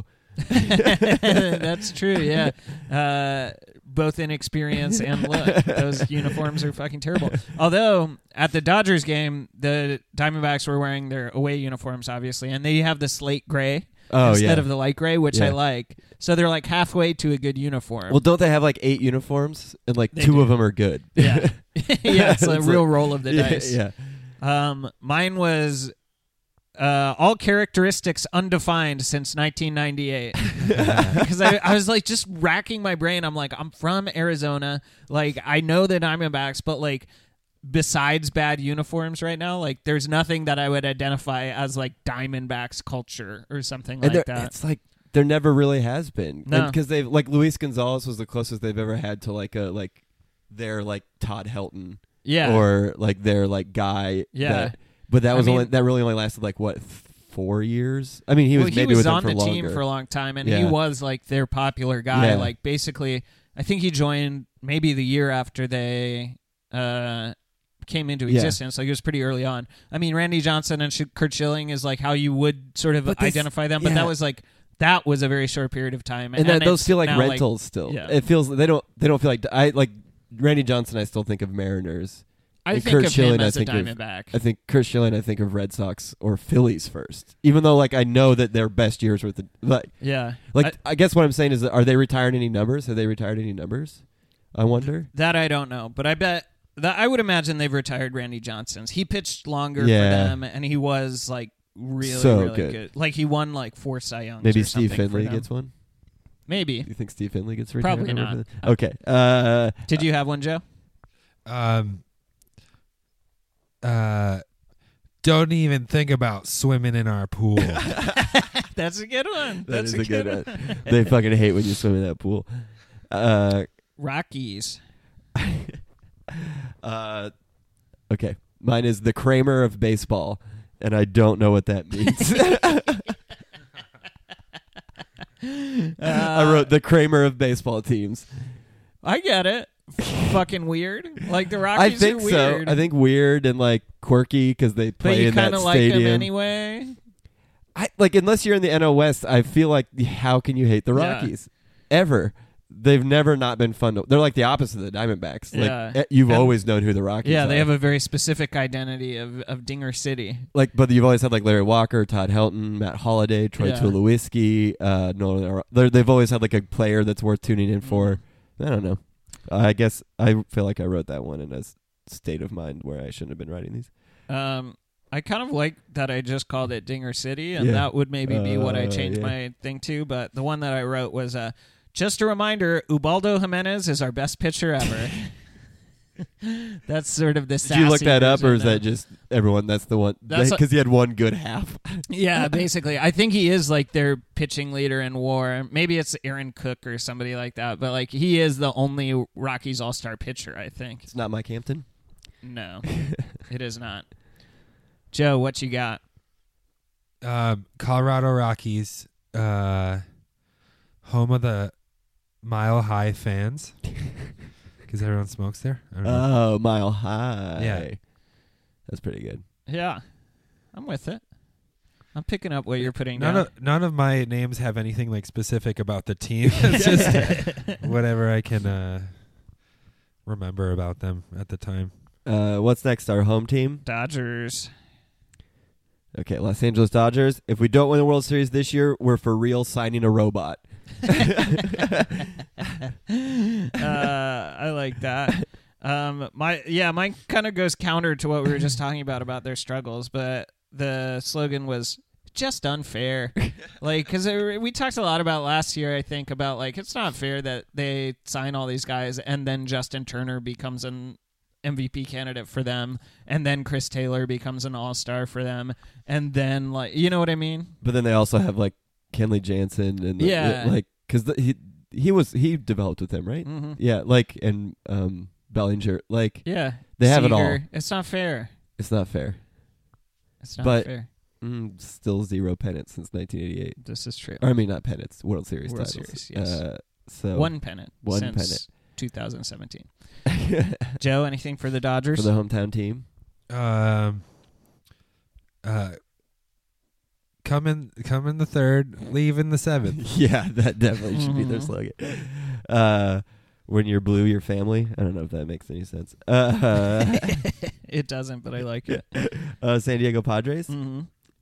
That's true, yeah. Uh, both in experience and look. Those uniforms are fucking terrible. Although, at the Dodgers game, the Diamondbacks were wearing their away uniforms, obviously, and they have the slate gray Oh, instead yeah. of the light gray, which I Yeah. like. So they're like halfway to a good uniform. Well, don't they have like eight uniforms and like They two do. of them are good? yeah. yeah, it's a It's real like- roll of the yeah, dice. yeah. Um, mine was uh, all characteristics undefined since nineteen ninety-eight. Because I, I was like just racking my brain. I'm like, I'm from Arizona. Like, I know the Diamondbacks, but like, besides bad uniforms right now, like, there's nothing that I would identify as like Diamondbacks culture or something And like there- that. it's like there never really has been. No. Because they've like Luis Gonzalez was the closest they've ever had to like a like their like Todd Helton. Yeah. Or like their like guy. Yeah. that- but that I was mean- only that really only lasted like what f- four years. I mean, he was well, maybe he was with them on for the longer. team for a long time, and he Yeah. was like their popular guy. Yeah. Like basically, I think he joined maybe the year after they uh, came into Yeah. existence. Like it was pretty early on. I mean, Randy Johnson and Sh- Kurt Schilling is like how you would sort of But this- identify them, but yeah. that was like that was a very short period of time, and, that, those it's feel like now, rentals still. yeah. It feels they don't they don't feel like I like Randy Johnson. I still think of Mariners. I and think Kurt of Schilling, him I as a think of- Diamondback. I think Kurt Schilling. I think of Red Sox or Phillies first. Even though like I know that their best years were the like yeah, like I- I, guess what I'm saying is that are they retired any numbers? Have they retired any numbers? I wonder. that I don't know, but I bet. That I would imagine they've retired Randy Johnson's. He pitched longer Yeah. for them, and he was like really, So really good. good. Like he won like four Cy Youngs. Maybe or Steve something for Finley them. gets one. Maybe. Do you think Steve Finley gets retired? Probably number not. for that? Okay. Uh, Did you have one, Joe? Um. Uh. Don't even think about swimming in our pool. That's a good one. that That's is a, a good one. one. They fucking hate when you swim in that pool. Uh, Rockies. uh, okay. Mine is the Kramer of baseball, and I don't know what that means. I wrote the Kramer of baseball teams. I get it. Fucking weird. Like the I Rockies think are so. weird. I think weird and like quirky because they but play you in that kind of like stadium. them anyway. I like unless you're in the N L West, I feel like how can you hate the Yeah. Rockies ever? they've never not been fun to. They're like the opposite of the Diamondbacks. Like Yeah. eh, you've And- always known who the Rockies. Yeah, are. they have a very specific identity of, of Dinger City. like, but you've always had like Larry Walker, Todd Helton, Matt Holliday, Troy Yeah. Tulowitzki. Uh, Nolan. They're- They've always had like a player that's worth tuning in for. I don't know. I guess I feel like I wrote that one in a s- state of mind where I shouldn't have been writing these. Um, I kind of like that I just called it Dinger City, and Yeah. that would maybe be what I Uh, changed yeah. my thing to. But the one that I wrote was uh, just a reminder: Ubaldo Jimenez is our best pitcher ever. That's sort of the. Did you look sassy that up, or version is that of- just everyone? That's the one That's because he had one good half. Yeah, basically. I think he is like their pitching leader in WAR. Maybe it's Aaron Cook or somebody like that, but like he is the only Rockies All-Star pitcher, I think. It's not Mike Hampton. No, it is not. Joe, what you got? Um, Colorado Rockies, uh, home of the Mile High fans, because everyone smokes there. I don't know. Oh, Mile High. Yeah. That's pretty good. Yeah, I'm with it. I'm picking up what you're putting None down. of none of my names have anything like specific about the team. It's just whatever I can uh, remember about them at the time. Uh, what's next? Our home team. Dodgers. Okay, Los Angeles Dodgers. If we don't win the World Series this year, we're for real signing a robot. uh, I like that. Um, my yeah, mine kind of goes counter to what we were just talking about about their struggles, but the slogan was just unfair. Like, because we talked a lot about last year, I think, about like it's not fair that they sign all these guys and then Justin Turner becomes an M V P candidate for them, and then Chris Taylor becomes an all-star for them, and then like you know what I mean? But then they also have like Kenley Jansen and the- Yeah. like because he he was he developed with them, right? Mm-hmm. Yeah, like and um Bellinger, like Yeah, They have it all. Seager. It's not fair. it's not fair. It's not But- fair. Mm, still zero pennants since nineteen eighty-eight. This is true. Or, I mean, not pennants, World Series World titles. Series, yes. Uh, so One pennant. One since pennant. twenty seventeen. Joe, anything for the Dodgers? for the hometown team. Um, uh, come in, come in the third, leave in the seventh. Yeah, that definitely should be their Mhm. slogan. Uh, when you're blue, your family. I don't know if that makes any sense. Uh, It doesn't, but I like it. uh, San Diego Padres. hmm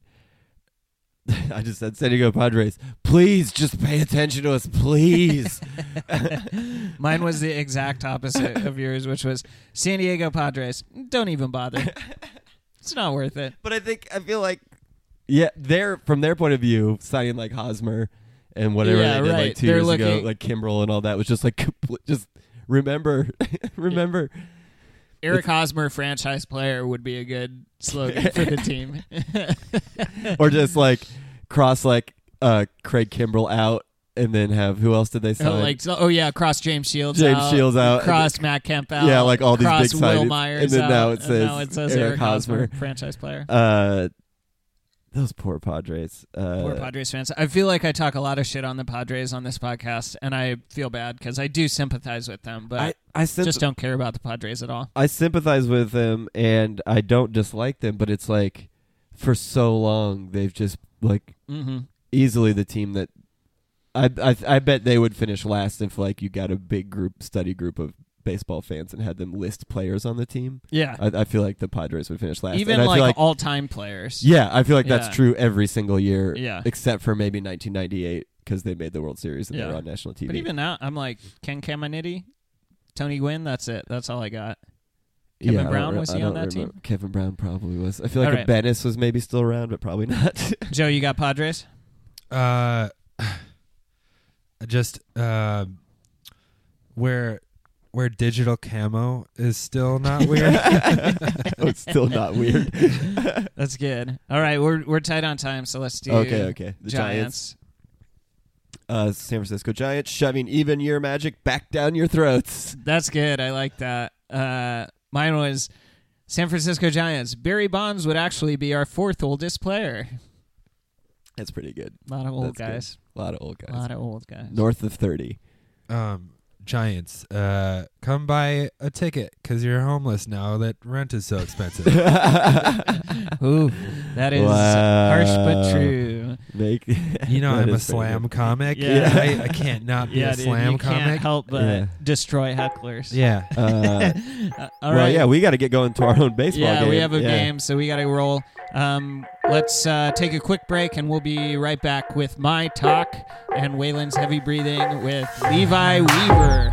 I just said San Diego Padres. Please just pay attention to us, please. Mine was the exact opposite of yours, which was San Diego Padres. Don't even bother. It's not worth it. But I think I feel like, yeah, they're from their point of view, signing like Hosmer and whatever Yeah, they did right. like 2 They're years ago, looking- like Kimbrel and all that was just like compl- just remember, remember. Eric Hosmer, franchise player, would be a good slogan for the team. Or just like cross like uh, Craig Kimbrel out and then have who else did they sign? Oh, like so, oh yeah, cross James Shields James out, Shields out. cross Matt Kemp out, Yeah, like all these cross big Will signings. Myers And then out, now it and says now it says Eric Eric Hosmer, Hosmer. franchise player. uh, those poor Padres. Uh, Poor Padres fans. I feel like I talk a lot of shit on the Padres on this podcast, and I feel bad because I do sympathize with them, but I I sympath- just don't care about the Padres at all. I sympathize with them and I don't dislike them, but it's like for so long they've just like Mm-hmm. easily the team that I I I bet they would finish last if like you got a big group study group of baseball fans and had them list players on the team. Yeah, I, I feel like the Padres would finish last. even and I like, feel like all-time players. yeah, I feel like that's Yeah. true every single year, Yeah. except for maybe nineteen ninety-eight because they made the World Series and they Yeah. were on national T V. But even now, I'm like Ken Caminiti, Tony Gwynn. That's it. That's all I got. Kevin Yeah, I don't Brown, re- was I he on don't that remember. team? Kevin Brown probably was. I feel like All a right. Bennis was maybe still around, but probably not. Joe, you got Padres? Uh, just uh, where where digital camo is still not weird. Oh, it's still not weird. That's good. All right, we're we're tight on time, so let's do Okay, okay. The Giants. Uh, San Francisco Giants shoving even year magic back down your throats. That's good. I like that. Uh, mine was San Francisco Giants. Barry Bonds would actually be our fourth oldest player. That's pretty good. A lot of old That's good. guys. A lot of old A guys. lot of old guys. North of thirty. um, Giants, uh, come buy a ticket because you're homeless now that rent is so expensive. Ooh, that is Wow. harsh but true. Make You know, that I'm a is pretty slam good. comic. Yeah. I, I can't not be yeah, a dude, slam you comic. can't help but Yeah. destroy hecklers. Yeah. Uh, Uh, all well, right. yeah, we got to get going to our own baseball Yeah, game. we have a Yeah. game, so we got to roll. Um, let's uh, take a quick break, and we'll be right back with my talk and Waylon's heavy breathing with Levi Weaver.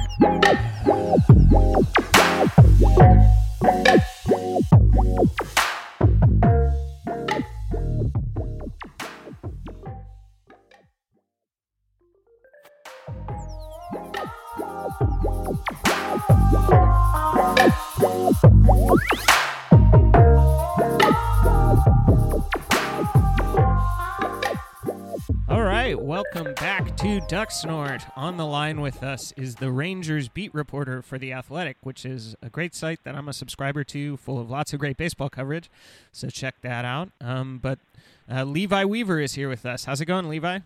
All right, welcome back to Duck Snort. On the line with us is the Rangers beat reporter for The Athletic, which is a great site that I'm a subscriber to, full of lots of great baseball coverage, so check that out. Um, but uh, Levi Weaver is here with us. How's it going, Levi?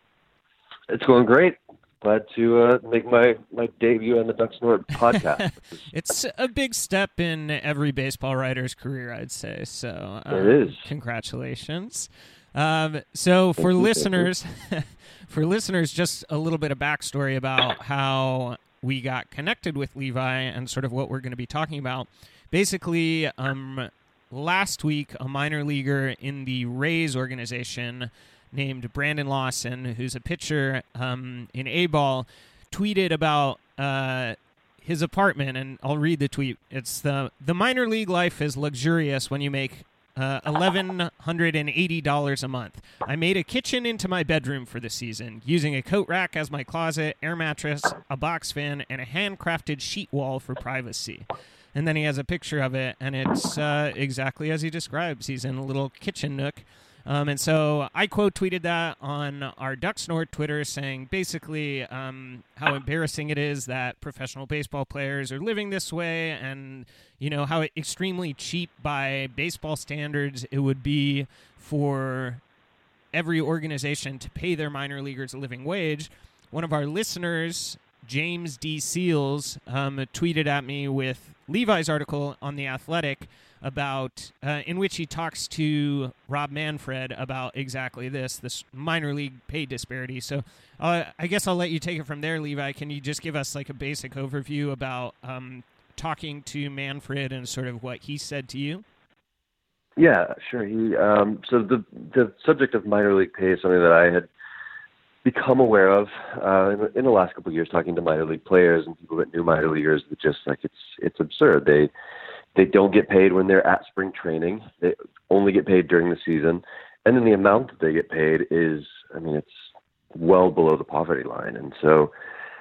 It's going great. Glad to uh, make my, my debut on the Duck Snort podcast. It's a big step in every baseball writer's career, I'd say. So uh, It is. Congratulations. Um, so for listeners, for listeners, just a little bit of backstory about how we got connected with Levi and sort of what we're going to be talking about. Basically, um, last week, a minor leaguer in the Rays organization named Brandon Lawson, who's a pitcher um, in A-ball, tweeted about uh, his apartment, and I'll read the tweet. It's the the minor league life is luxurious when you make Uh, eleven hundred eighty dollars a month. I made a kitchen into my bedroom for the season, using a coat rack as my closet, air mattress, a box fan, and a handcrafted sheet wall for privacy. And then he has a picture of it, and it's uh, exactly as he describes. He's in a little kitchen nook. Um, and so I quote tweeted that on our Duck Snort Twitter, saying basically um, how embarrassing it is that professional baseball players are living this way, and you know how extremely cheap by baseball standards it would be for every organization to pay their minor leaguers a living wage. One of our listeners, James D. Seals, um, tweeted at me with Levi's article on The Athletic about uh, in which he talks to Rob Manfred about exactly this, this minor league pay disparity. So uh, I guess I'll let you take it from there, Levi. Can you just give us like a basic overview about um, talking to Manfred and sort of what he said to you? Yeah, sure. He um, so the the subject of minor league pay is something that I had become aware of uh, in, the, in the last couple of years, talking to minor league players and people that knew minor leaguers. That just like it's it's absurd. They They don't get paid when they're at spring training. They only get paid during the season. And then the amount that they get paid is, I mean, it's well below the poverty line. And so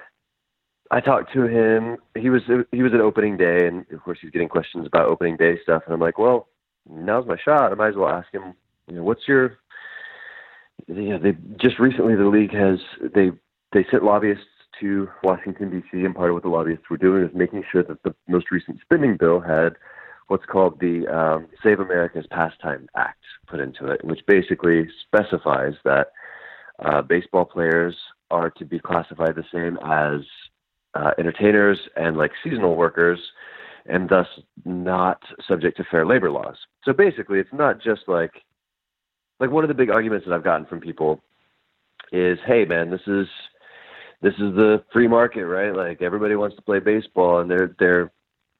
I talked to him. He was he was at opening day, and of course he's getting questions about opening day stuff. And I'm like, well, now's my shot. I might as well ask him, you know, what's your, you know, they just recently the league has, they, they sent lobbyists to Washington, D C, and part of what the lobbyists were doing is making sure that the most recent spending bill had what's called the um, Save America's Pastime Act put into it, which basically specifies that uh, baseball players are to be classified the same as uh, entertainers and like seasonal workers, and thus not subject to fair labor laws. So basically, it's not just like, like one of the big arguments that I've gotten from people is, hey man, this is, this is the free market, right? Like everybody wants to play baseball, and they're they're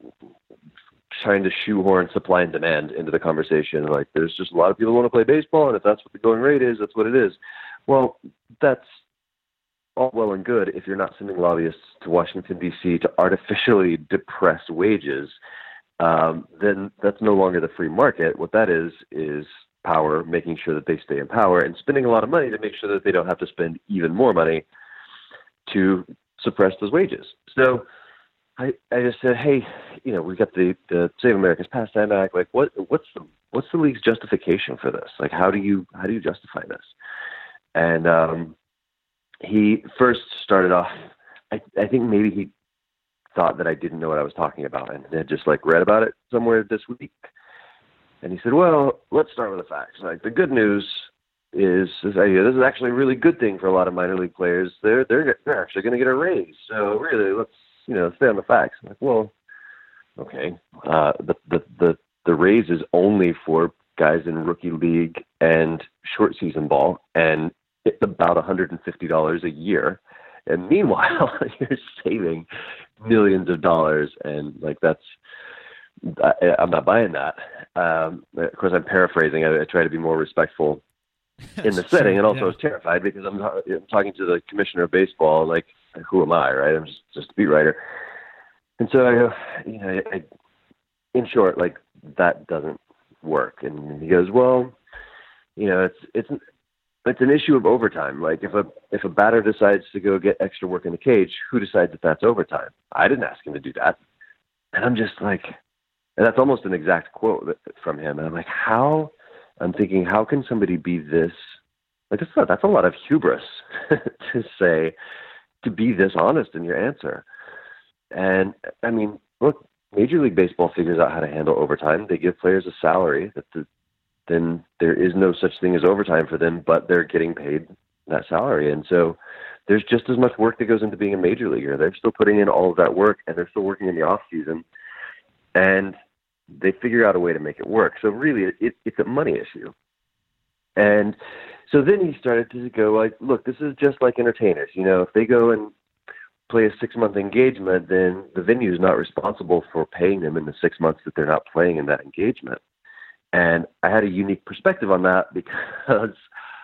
trying to shoehorn supply and demand into the conversation. Like there's just a lot of people who want to play baseball, and if that's what the going rate is, that's what it is. Well, that's all well and good if you're not sending lobbyists to Washington, D C to artificially depress wages. Um, then that's no longer the free market. What that is is power, making sure that they stay in power, and spending a lot of money to make sure that they don't have to spend even more money to suppress those wages. So I, I just said, hey, you know, we've got the, the Save America's Pastime Act. Like, what what's the what's the league's justification for this? Like, how do you how do you justify this? And um, he first started off. I, I think maybe he thought that I didn't know what I was talking about, and had just like read about it somewhere this week. And he said, well, let's start with the facts. Like the good news is, is uh, this is actually a really good thing for a lot of minor league players. They're they're they're actually going to get a raise. So really, let's you know stay on the facts. I'm like, well, okay, uh, the the the the raise is only for guys in rookie league and short season ball, and it's about one hundred fifty dollars a year. And meanwhile, you're saving millions of dollars, and like that's, I, I'm not buying that. Um, of course, I'm paraphrasing. I, I try to be more respectful in the setting, and also yeah. I was terrified because I'm, I'm talking to the commissioner of baseball. Like, who am I, right? I'm just just a beat writer, and so I, you know, I, in short, like that doesn't work. And he goes, well, you know, it's it's. It's an issue of overtime. Like if a if a batter decides to go get extra work in the cage, who decides if that's overtime? I didn't ask him to do that. And I'm just like, and that's almost an exact quote from him. And I'm like, how? I'm thinking, how can somebody be this? Like that's not, that's a lot of hubris to say, to be this honest in your answer. And I mean, look, Major League Baseball figures out how to handle overtime. They give players a salary that the then there is no such thing as overtime for them, but they're getting paid that salary. And so there's just as much work that goes into being a major leaguer. They're still putting in all of that work, and they're still working in the off season, and they figure out a way to make it work. So really it, it, it's a money issue. And so then he started to go like, look, this is just like entertainers. You know, if they go and play a six month engagement, then the venue is not responsible for paying them in the six months that they're not playing in that engagement. And I had a unique perspective on that because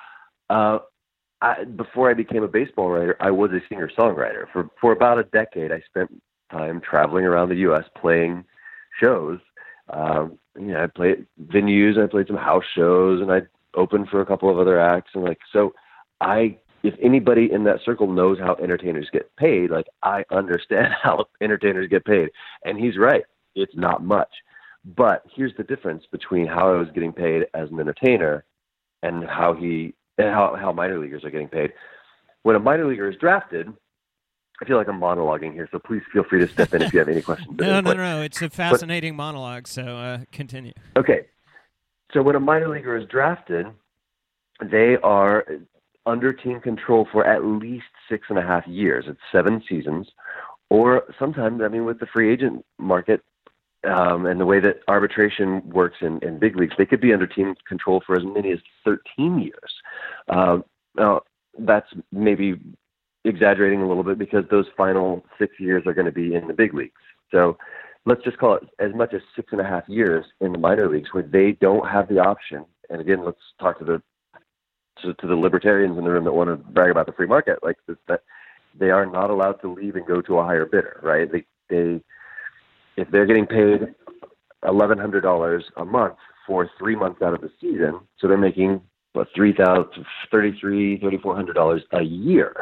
uh, I, before I became a baseball writer, I was a singer-songwriter. For for about a decade, I spent time traveling around the U S playing shows. Um, you know, I played venues, I played some house shows, and I opened for a couple of other acts. And like, so I, if anybody in that circle knows how entertainers get paid, like I understand how entertainers get paid. And he's right. It's not much. But here's the difference between how I was getting paid as an entertainer and how he and how, how minor leaguers are getting paid. When a minor leaguer is drafted, I feel like I'm monologuing here, so please feel free to step in if you have any questions. no, no, no. It's a fascinating but, monologue, so uh, continue. Okay. So when a minor leaguer is drafted, they are under team control for at least six and a half years. It's seven seasons. Or sometimes, I mean, with the free agent market, Um, and the way that arbitration works in, in big leagues, they could be under team control for as many as thirteen years. Um, now, that's maybe exaggerating a little bit because those final six years are going to be in the big leagues. So let's just call it as much as six and a half years in the minor leagues where they don't have the option. And again, let's talk to the to, to the libertarians in the room that want to brag about the free market. Like that, they are not allowed to leave and go to a higher bidder, right? They they If they're getting paid eleven hundred dollars a month for three months out of the season, so they're making, what, three thousand dollars, thirty-three hundred dollars, thirty-four hundred dollars a year.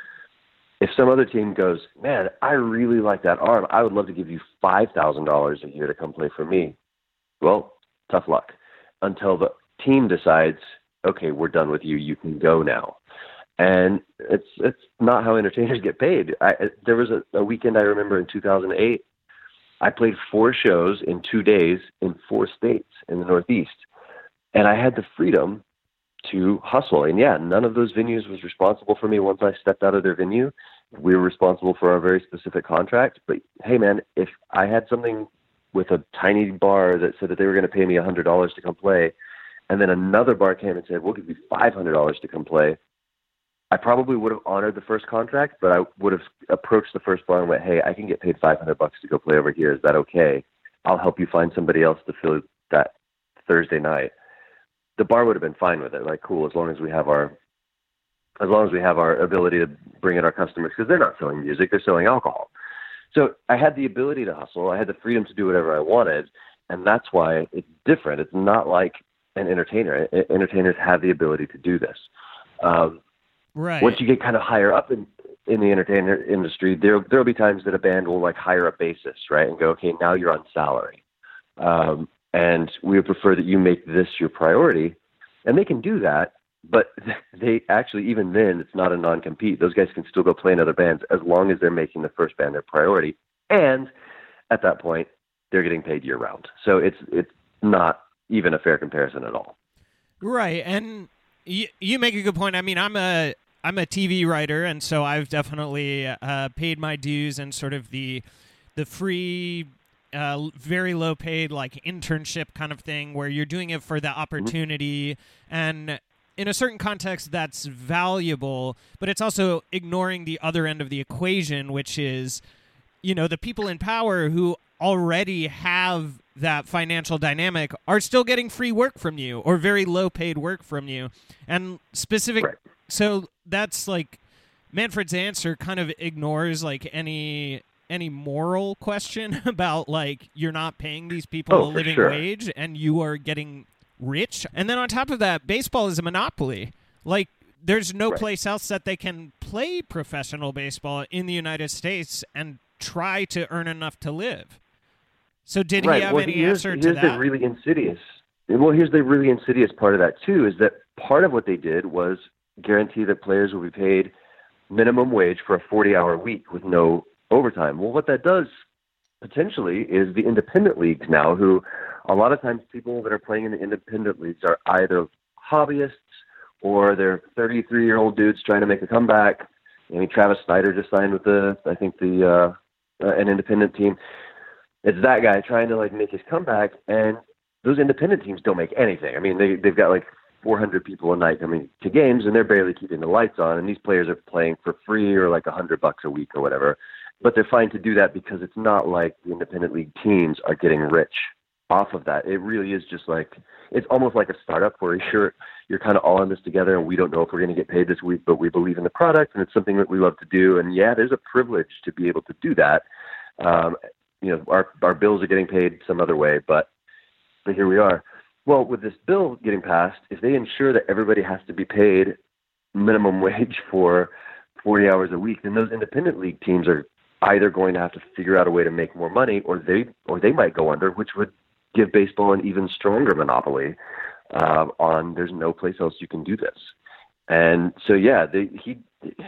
If some other team goes, man, I really like that arm, I would love to give you five thousand dollars a year to come play for me. Well, tough luck. Until the team decides, okay, we're done with you, you can go now. And it's it's not how entertainers get paid. I, there was a, a weekend I remember in two thousand eight, I played four shows in two days in four states in the Northeast. And I had the freedom to hustle. And yeah, none of those venues was responsible for me once I stepped out of their venue. We were responsible for our very specific contract. But hey, man, if I had something with a tiny bar that said that they were going to pay me one hundred dollars to come play, and then another bar came and said, we'll give you five hundred dollars to come play, I probably would have honored the first contract, but I would have approached the first bar and went, hey, I can get paid five hundred bucks to go play over here. Is that okay? I'll help you find somebody else to fill that Thursday night. The bar would have been fine with it. Like, cool, as long as we have our, as long as we have our ability to bring in our customers, because they're not selling music, they're selling alcohol. So I had the ability to hustle. I had the freedom to do whatever I wanted. And that's why it's different. It's not like an entertainer. Entertainers have the ability to do this. Um, Right. Once you get kind of higher up in, in the entertainment industry, there there'll be times that a band will like hire a bassist, right, and go, okay, now you're on salary, um, and we would prefer that you make this your priority, and they can do that, but they actually, even then, it's not a non-compete. Those guys can still go play in other bands as long as they're making the first band their priority, and at that point, they're getting paid year round. So it's it's not even a fair comparison at all. Right, and you you make a good point. I mean, I'm a I'm a T V writer, and so I've definitely uh, paid my dues and sort of the the free uh, very low paid, like internship kind of thing where you're doing it for the opportunity. Mm-hmm. And in a certain context, that's valuable, but it's also ignoring the other end of the equation, which is, you know, the people in power who already have that financial dynamic are still getting free work from you or very low paid work from you. And specific, right. So that's like Manfred's answer kind of ignores like any any moral question about like you're not paying these people oh, a living sure. wage and you are getting rich. And then on top of that, baseball is a monopoly. Like there's no right. place else that they can play professional baseball in the United States and try to earn enough to live. So did right. he have well, any here's, answer here's to the that? really insidious. Well, here's the really insidious part of that too, is that part of what they did was guarantee that players will be paid minimum wage for a forty-hour week with no overtime. Well, what that does potentially is the independent leagues now, who a lot of times people that are playing in the independent leagues are either hobbyists or they're thirty-three-year-old dudes trying to make a comeback. I mean, Travis Snyder just signed with the, I think the uh, uh, an independent team. It's that guy trying to like make his comeback, and those independent teams don't make anything. I mean, they they've got like four hundred people a night coming to games, and they're barely keeping the lights on. And these players are playing for free or like a hundred bucks a week or whatever. But they're fine to do that because it's not like the independent league teams are getting rich off of that. It really is just like, it's almost like a startup where you're, you're kind of all in this together, and we don't know if we're going to get paid this week, but we believe in the product, and it's something that we love to do. And yeah, there's a privilege to be able to do that. Um, you know, our, our bills are getting paid some other way, but, but here we are. Well, with this bill getting passed, if they ensure that everybody has to be paid minimum wage for forty hours a week, then those independent league teams are either going to have to figure out a way to make more money, or they or they might go under, which would give baseball an even stronger monopoly uh, on there's no place else you can do this. And so, yeah, they, he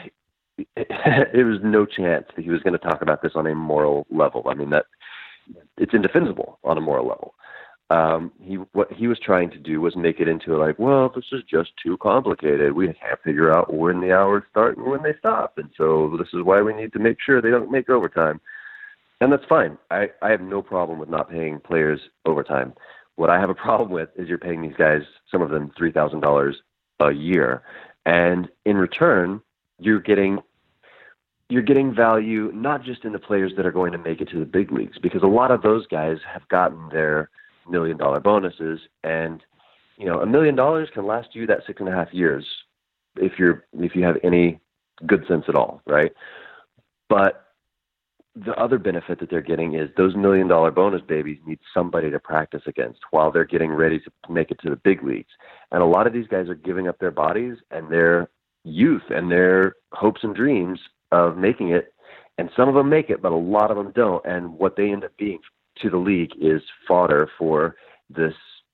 it was no chance that he was going to talk about this on a moral level. I mean, that it's indefensible on a moral level. Um, he what he was trying to do was make it into like, well, this is just too complicated. We can't figure out when the hours start and when they stop, and so this is why we need to make sure they don't make overtime. And that's fine. I, I have no problem with not paying players overtime. What I have a problem with is you're paying these guys, some of them, three thousand dollars a year, and in return, you're getting you're getting value not just in the players that are going to make it to the big leagues, because a lot of those guys have gotten their million dollar bonuses, and you know, a million dollars can last you that six and a half years if you're if you have any good sense at all, right? But the other benefit that they're getting is those million dollar bonus babies need somebody to practice against while they're getting ready to make it to the big leagues. And a lot of these guys are giving up their bodies and their youth and their hopes and dreams of making it, and some of them make it, but a lot of them don't. And what they end up being to the league is fodder for this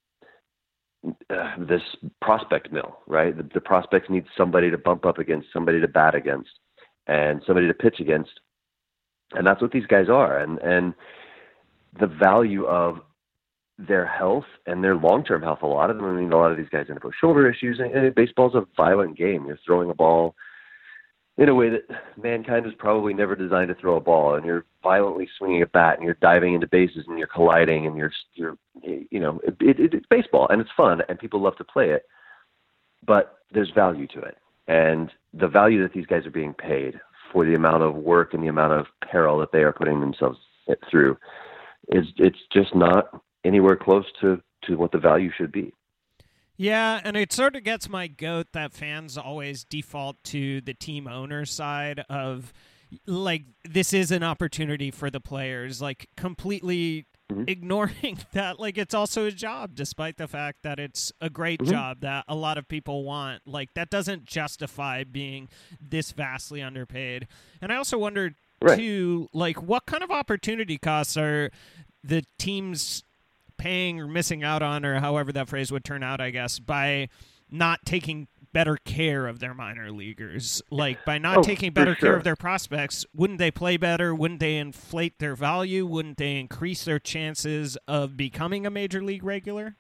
uh, this prospect mill, right? The, the prospects need somebody to bump up against, somebody to bat against, and somebody to pitch against, and that's what these guys are. And and the value of their health and their long-term health, a lot of them, I mean, a lot of these guys end up with shoulder issues, and, and baseball's a violent game. You're throwing a ball in a way that mankind was probably never designed to throw a ball, and you're violently swinging a bat, and you're diving into bases, and you're colliding, and you're, you're you know, it, it, it's baseball, and it's fun, and people love to play it, but there's value to it, and the value that these guys are being paid for the amount of work and the amount of peril that they are putting themselves through is, it's just not anywhere close to, to what the value should be. Yeah, and it sort of gets my goat that fans always default to the team owner side of, like, this is an opportunity for the players, like, completely mm-hmm. ignoring that, like, it's also a job, despite the fact that it's a great mm-hmm. job that a lot of people want. Like, that doesn't justify being this vastly underpaid. And I also wonder, right. too, like, what kind of opportunity costs are the teams paying or missing out on, or however that phrase would turn out, I guess, by not taking better care of their minor leaguers? Like, by not oh, taking better sure. care of their prospects, wouldn't they play better? Wouldn't they inflate their value? Wouldn't they increase their chances of becoming a major league regular?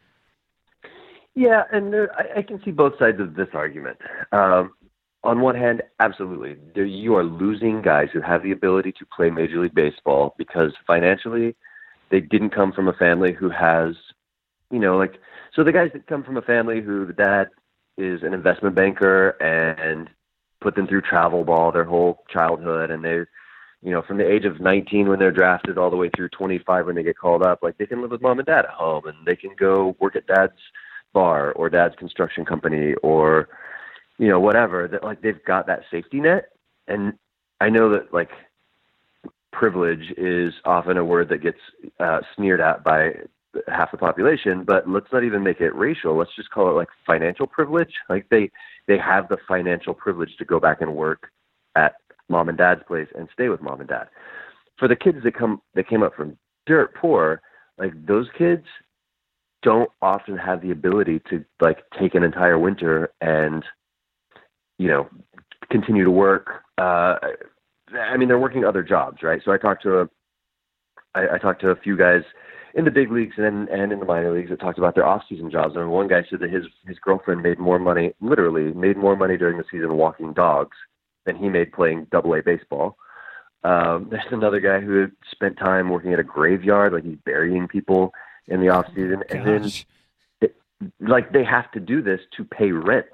Yeah, and there, I, I can see both sides of this argument. Um, on one hand, absolutely. There, you are losing guys who have the ability to play Major League Baseball because financially they didn't come from a family who has, you know, like, so the guys that come from a family who the dad is an investment banker and put them through travel ball their whole childhood, and they, you know, from the age of nineteen when they're drafted all the way through twenty-five when they get called up, like they can live with mom and dad at home, and they can go work at dad's bar or dad's construction company or, you know, whatever, that like they've got that safety net. And I know that like privilege is often a word that gets uh, sneered at by half the population, but let's not even make it racial. Let's just call it like financial privilege. Like they, they have the financial privilege to go back and work at mom and dad's place and stay with mom and dad. For the kids that come, that came up from dirt poor, like those kids don't often have the ability to like take an entire winter and, you know, continue to work. Uh, I mean, they're working other jobs, right? So I talked to a, I, I talked to a few guys in the big leagues and and in the minor leagues that talked about their off-season jobs. And one guy said that his his girlfriend made more money, literally made more money during the season walking dogs than he made playing Double A baseball. Um, there's another guy who spent time working at a graveyard, like he's burying people in the off season, oh, and then it, like they have to do this to pay rent,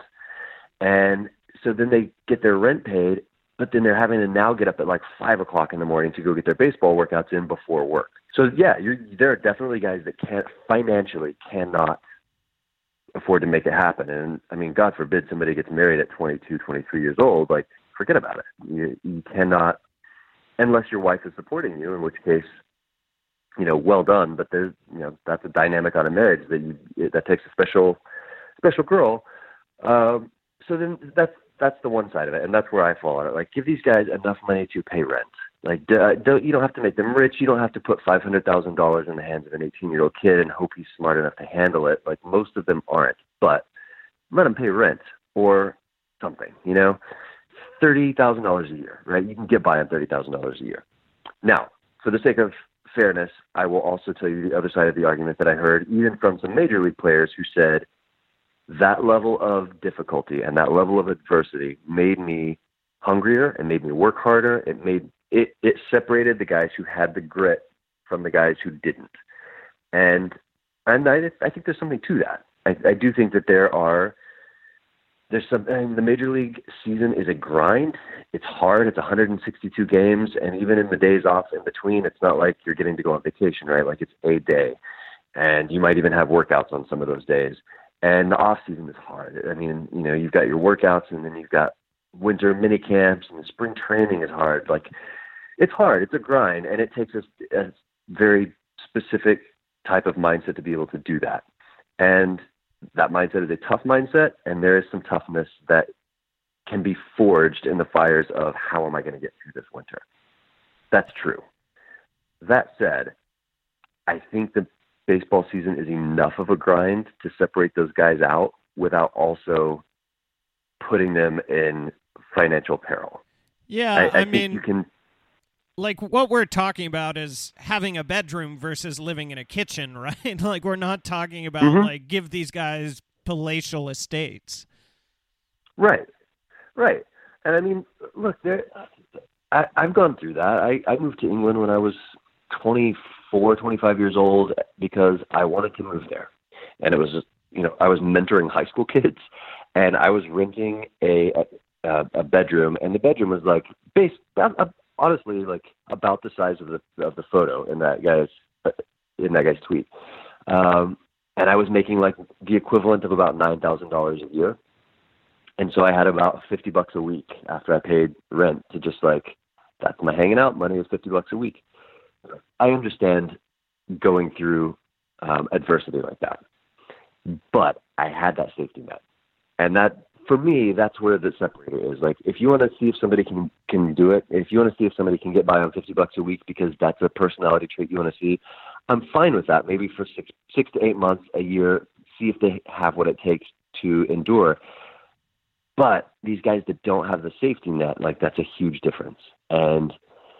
and so then they get their rent paid, but then they're having to now get up at like five o'clock in the morning to go get their baseball workouts in before work. So yeah, you're, there are definitely guys that can't financially cannot afford to make it happen, and I mean, God forbid somebody gets married at twenty-two, twenty-three years old, like forget about it. You, you cannot, unless your wife is supporting you, in which case, you know, well done. But there's, you know, that's a dynamic on a marriage that you that takes a special, special girl. Um, so then that's that's the one side of it, and that's where I fall on it. Like, give these guys enough money to pay rent. Like, don't you don't have to make them rich. You don't have to put five hundred thousand dollars in the hands of an eighteen-year-old kid and hope he's smart enough to handle it. Like most of them aren't, but let them pay rent or something. You know, thirty thousand dollars a year, right? You can get by on thirty thousand dollars a year. Now, for the sake of fairness, I will also tell you the other side of the argument that I heard, even from some major league players who said that level of difficulty and that level of adversity made me hungrier and made me work harder. It made it, it separated the guys who had the grit from the guys who didn't. And, and I, I think there's something to that. I, I do think that there are, There's some, and the major league season is a grind. It's hard. It's one hundred sixty-two games. And even in the days off in between, it's not like you're getting to go on vacation, right? Like it's a day, and you might even have workouts on some of those days. And the off season is hard. I mean, you know, you've got your workouts, and then you've got winter mini camps, and the spring training is hard. Like it's hard. It's a grind, and it takes a, a very specific type of mindset to be able to do that. And that mindset is a tough mindset, and there is some toughness that can be forged in the fires of how am I going to get through this winter. That's true. That said, I think the baseball season is enough of a grind to separate those guys out without also putting them in financial peril. Yeah, I, I, I think mean, you can. Like what we're talking about is having a bedroom versus living in a kitchen, right? Like we're not talking about Mm-hmm. like give these guys palatial estates. Right, right. And I mean, look, there, I, I've gone through that. I, I moved to England when I was twenty-four, twenty-five years old because I wanted to move there. And it was, just, you know, I was mentoring high school kids, and I was renting a a, a bedroom, and the bedroom was like based. honestly, like about the size of the of the photo in that guy's in that guy's tweet, um, and I was making like the equivalent of about nine thousand dollars a year, and so I had about fifty bucks a week after I paid rent to just like that's my hanging out money is fifty bucks a week. I understand going through um, adversity like that, but I had that safety net, and that. For me, that's where the separator is. Like, if you want to see if somebody can can do it, if you want to see if somebody can get by on fifty bucks a week because that's a personality trait you want to see, I'm fine with that. Maybe for six six to eight months, a year, see if they have what it takes to endure. But these guys that don't have the safety net, like that's a huge difference. And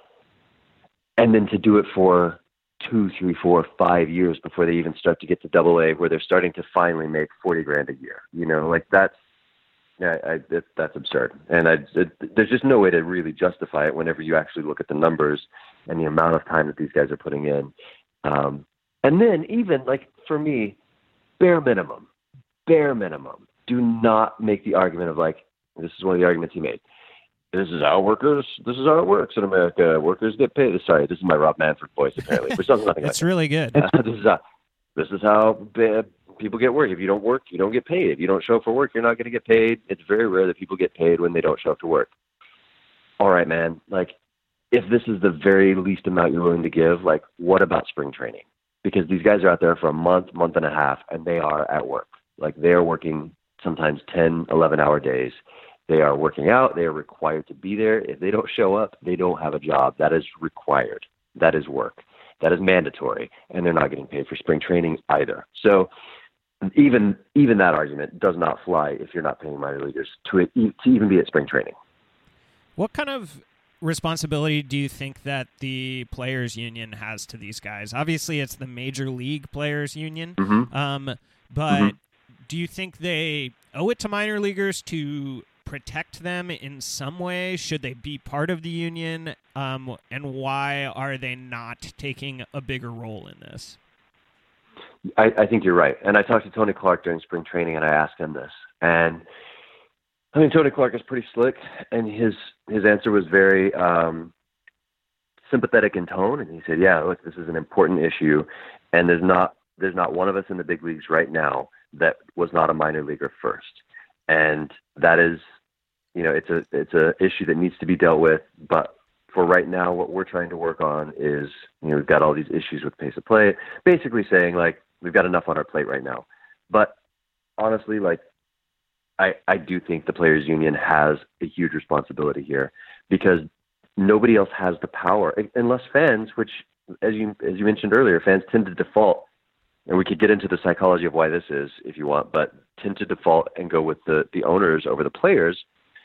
and then to do it for two, three, four, five years before they even start to get to Double A, where they're starting to finally make forty grand a year. You know, like that's. Yeah, I, it, that's absurd. And I, it, there's just no way to really justify it whenever you actually look at the numbers and the amount of time that these guys are putting in. Um, and then even like for me, bare minimum, bare minimum, do not make the argument of like, this is one of the arguments he made. This is how workers, this is how it works in America. Workers get paid. Sorry, this is my Rob Manfred voice apparently, which sounds nothing like It's really good. this is how, this is how bad people get work. If you don't work, you don't get paid. If you don't show up for work, you're not going to get paid. It's very rare that people get paid when they don't show up to work. All right, man. Like, if this is the very least amount you're willing to give, like, what about spring training? Because these guys are out there for a month, month and a half, and they are at work. Like, they are working sometimes ten, eleven-hour days. They are working out. They are required to be there. If they don't show up, they don't have a job. That is required. That is work. That is mandatory, and they're not getting paid for spring training either. So even even that argument does not fly if you're not paying minor leaguers to, to even be at spring training. What kind of responsibility do you think that the players union has to these guys? Obviously, it's the major league players union, Mm-hmm. um, but Mm-hmm. do you think they owe it to minor leaguers to protect them in some way? Should they be part of the union? Um, and why are they not taking a bigger role in this? I, I think you're right. And I talked to Tony Clark during spring training, and I asked him this. And I mean, Tony Clark is pretty slick, and his his answer was very um, sympathetic in tone. And he said, "Yeah, look, this is an important issue, and there's not there's not one of us in the big leagues right now that was not a minor leaguer first, and that is, you know, it's a it's a issue that needs to be dealt with. But for right now, what we're trying to work on is, you know, we've got all these issues with pace of play, basically saying like we've got enough on our plate right now. But honestly, like." I, I do think the players union has a huge responsibility here because nobody else has the power unless fans, which as you, as you mentioned earlier, fans tend to default, and we could get into the psychology of why this is if you want, but tend to default and go with the, the owners over the players.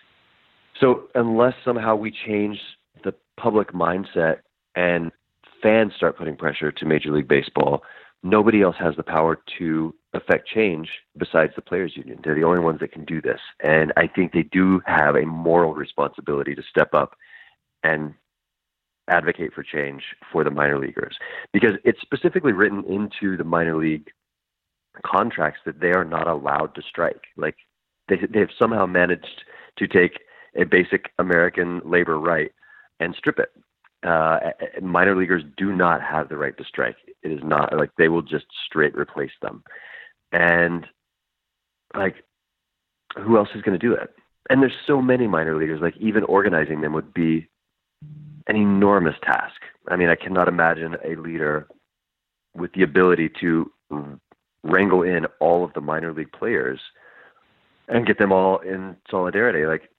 So unless somehow we change the public mindset and fans start putting pressure to Major League Baseball, nobody else has the power to affect change besides the players union. They're the only ones that can do this. And I think they do have a moral responsibility to step up and advocate for change for the minor leaguers, because it's specifically written into the minor league contracts that they are not allowed to strike. Like they, they've somehow managed to take a basic American labor right and strip it. Uh, minor leaguers do not have the right to strike. It is not like they will just straight replace them. And like, who else is going to do it? And there's so many minor leaguers, like even organizing them would be an enormous task. I mean, I cannot imagine a leader with the ability to wrangle in all of the minor league players and get them all in solidarity. Like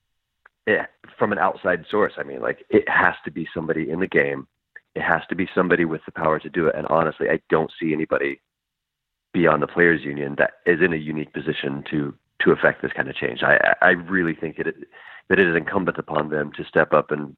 it, from an outside source, I mean, like it has to be somebody in the game. It has to be somebody with the power to do it. And honestly, I don't see anybody beyond the players union that is in a unique position to, to affect this kind of change. I, I really think that it, that it is incumbent upon them to step up and,